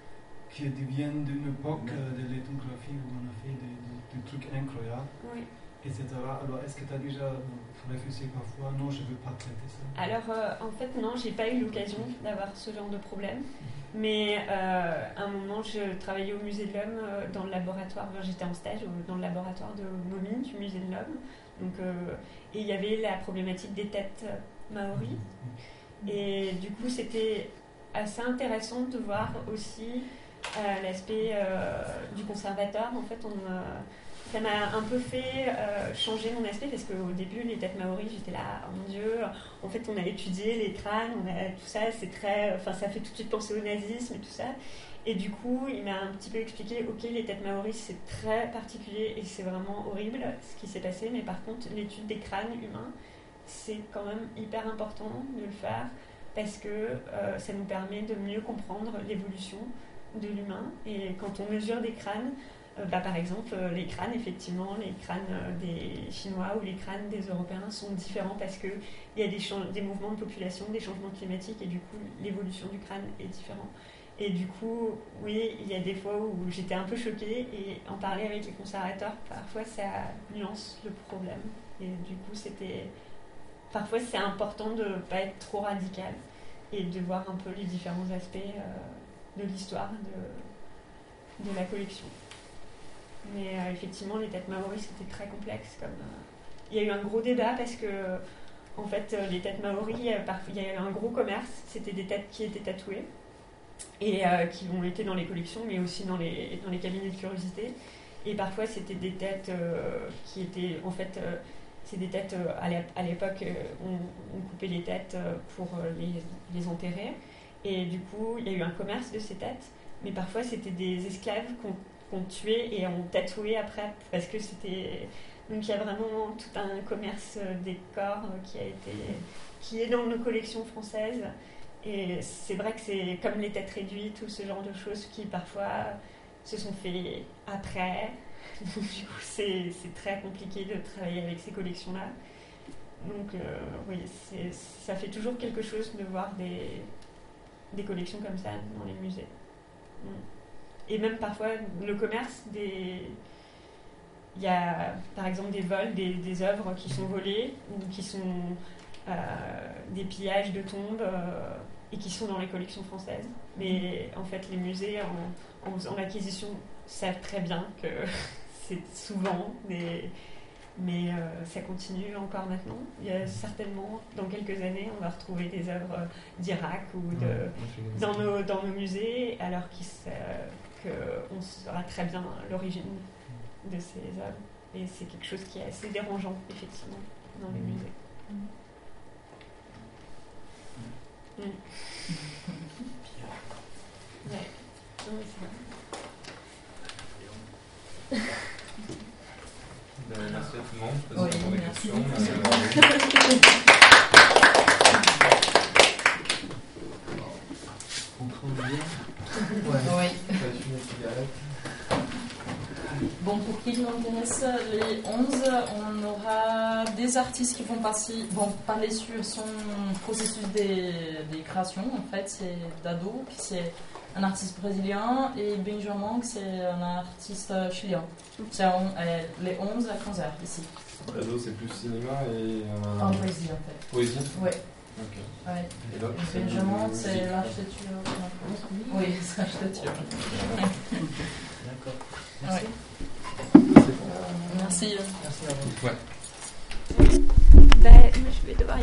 qui deviennent d'une époque de l'ethnographie où on a fait des trucs incroyables. etc. Alors, est-ce que tu as déjà réfléchi parfois, non, je ne veux pas traiter ça? Alors, en fait, non, j'ai pas eu l'occasion d'avoir ce genre de problème. Mais à un moment, je travaillais au Musée de l'Homme dans le laboratoire. J'étais en stage dans le laboratoire de Momi du Musée de l'Homme. Donc, et il y avait la problématique des têtes maoris. Et du coup, c'était assez intéressant de voir aussi l'aspect du conservateur. En fait, ça m'a un peu fait changer mon aspect parce qu'au début, les têtes maoris, j'étais là, oh mon Dieu, en fait, on a étudié les crânes, tout ça, c'est très, ça fait tout de suite penser au nazisme et tout ça. Et du coup, il m'a un petit peu expliqué, ok, les têtes maoris, c'est très particulier et c'est vraiment horrible ce qui s'est passé, mais par contre, l'étude des crânes humains, c'est quand même hyper important de le faire parce que ça nous permet de mieux comprendre l'évolution de l'humain. Et quand on mesure des crânes, par exemple, les crânes, effectivement, les crânes des Chinois ou les crânes des Européens sont différents parce qu'il y a des mouvements de population, des changements climatiques et du coup, l'évolution du crâne est différente. Et du coup, oui, il y a des fois où j'étais un peu choquée et en parler avec les conservateurs, parfois ça nuance le problème. Et du coup, parfois c'est important de ne pas être trop radical et de voir un peu les différents aspects de l'histoire de la collection. Mais effectivement, les têtes maoris, c'était très complexe. Il y a eu un gros débat parce que, en fait, les têtes maoris, il y a eu un gros commerce. C'était des têtes qui étaient tatouées et qui ont été dans les collections, mais aussi dans les cabinets de curiosité. Et parfois, c'était des têtes qui étaient, en fait, c'est des têtes, à l'époque, on coupait les têtes pour les enterrer. Et du coup, il y a eu un commerce de ces têtes, mais parfois, c'était des esclaves qu'on tuait et on tatouait après, parce que c'était... Donc il y a vraiment tout un commerce des corps qui est dans nos collections françaises. Et c'est vrai que c'est comme les têtes réduites ou ce genre de choses qui parfois se sont fait après. Donc du coup c'est très compliqué de travailler avec ces collections-là. Donc oui, ça fait toujours quelque chose de voir des collections comme ça dans les musées. Et même parfois le commerce il y a par exemple des vols, des œuvres qui sont volées ou qui sont des pillages de tombes et qui sont dans les collections françaises. Mais en fait, les musées en acquisition savent très bien que c'est souvent, mais ça continue encore maintenant. Il y a certainement, dans quelques années, on va retrouver des œuvres d'Irak ou dans nos musées, alors qu'on saura très bien l'origine de ces œuvres. Et c'est quelque chose qui est assez dérangeant, effectivement, dans les musées. Ouais. Non, c'est vrai. Merci à tout le monde. Je peux répondre des questions. On trouve bien. Oui. Une cigarette. Bon, pour qui l'intéresse, les 11, on aura des artistes qui vont parler sur son processus des créations. En fait, c'est Dado, qui c'est un artiste brésilien, et Benjamin, qui c'est un artiste chilien. C'est les 11 concerts ici. Dado, c'est plus cinéma et... En poésie, en fait. Poésie? Oui. Ok. Ouais. Et l'autre, Benjamin, c'est l'architecture. Oui, c'est l'architecture. D'accord. Merci. Ouais. Merci. Merci à vous. Ouais. Je vais devoir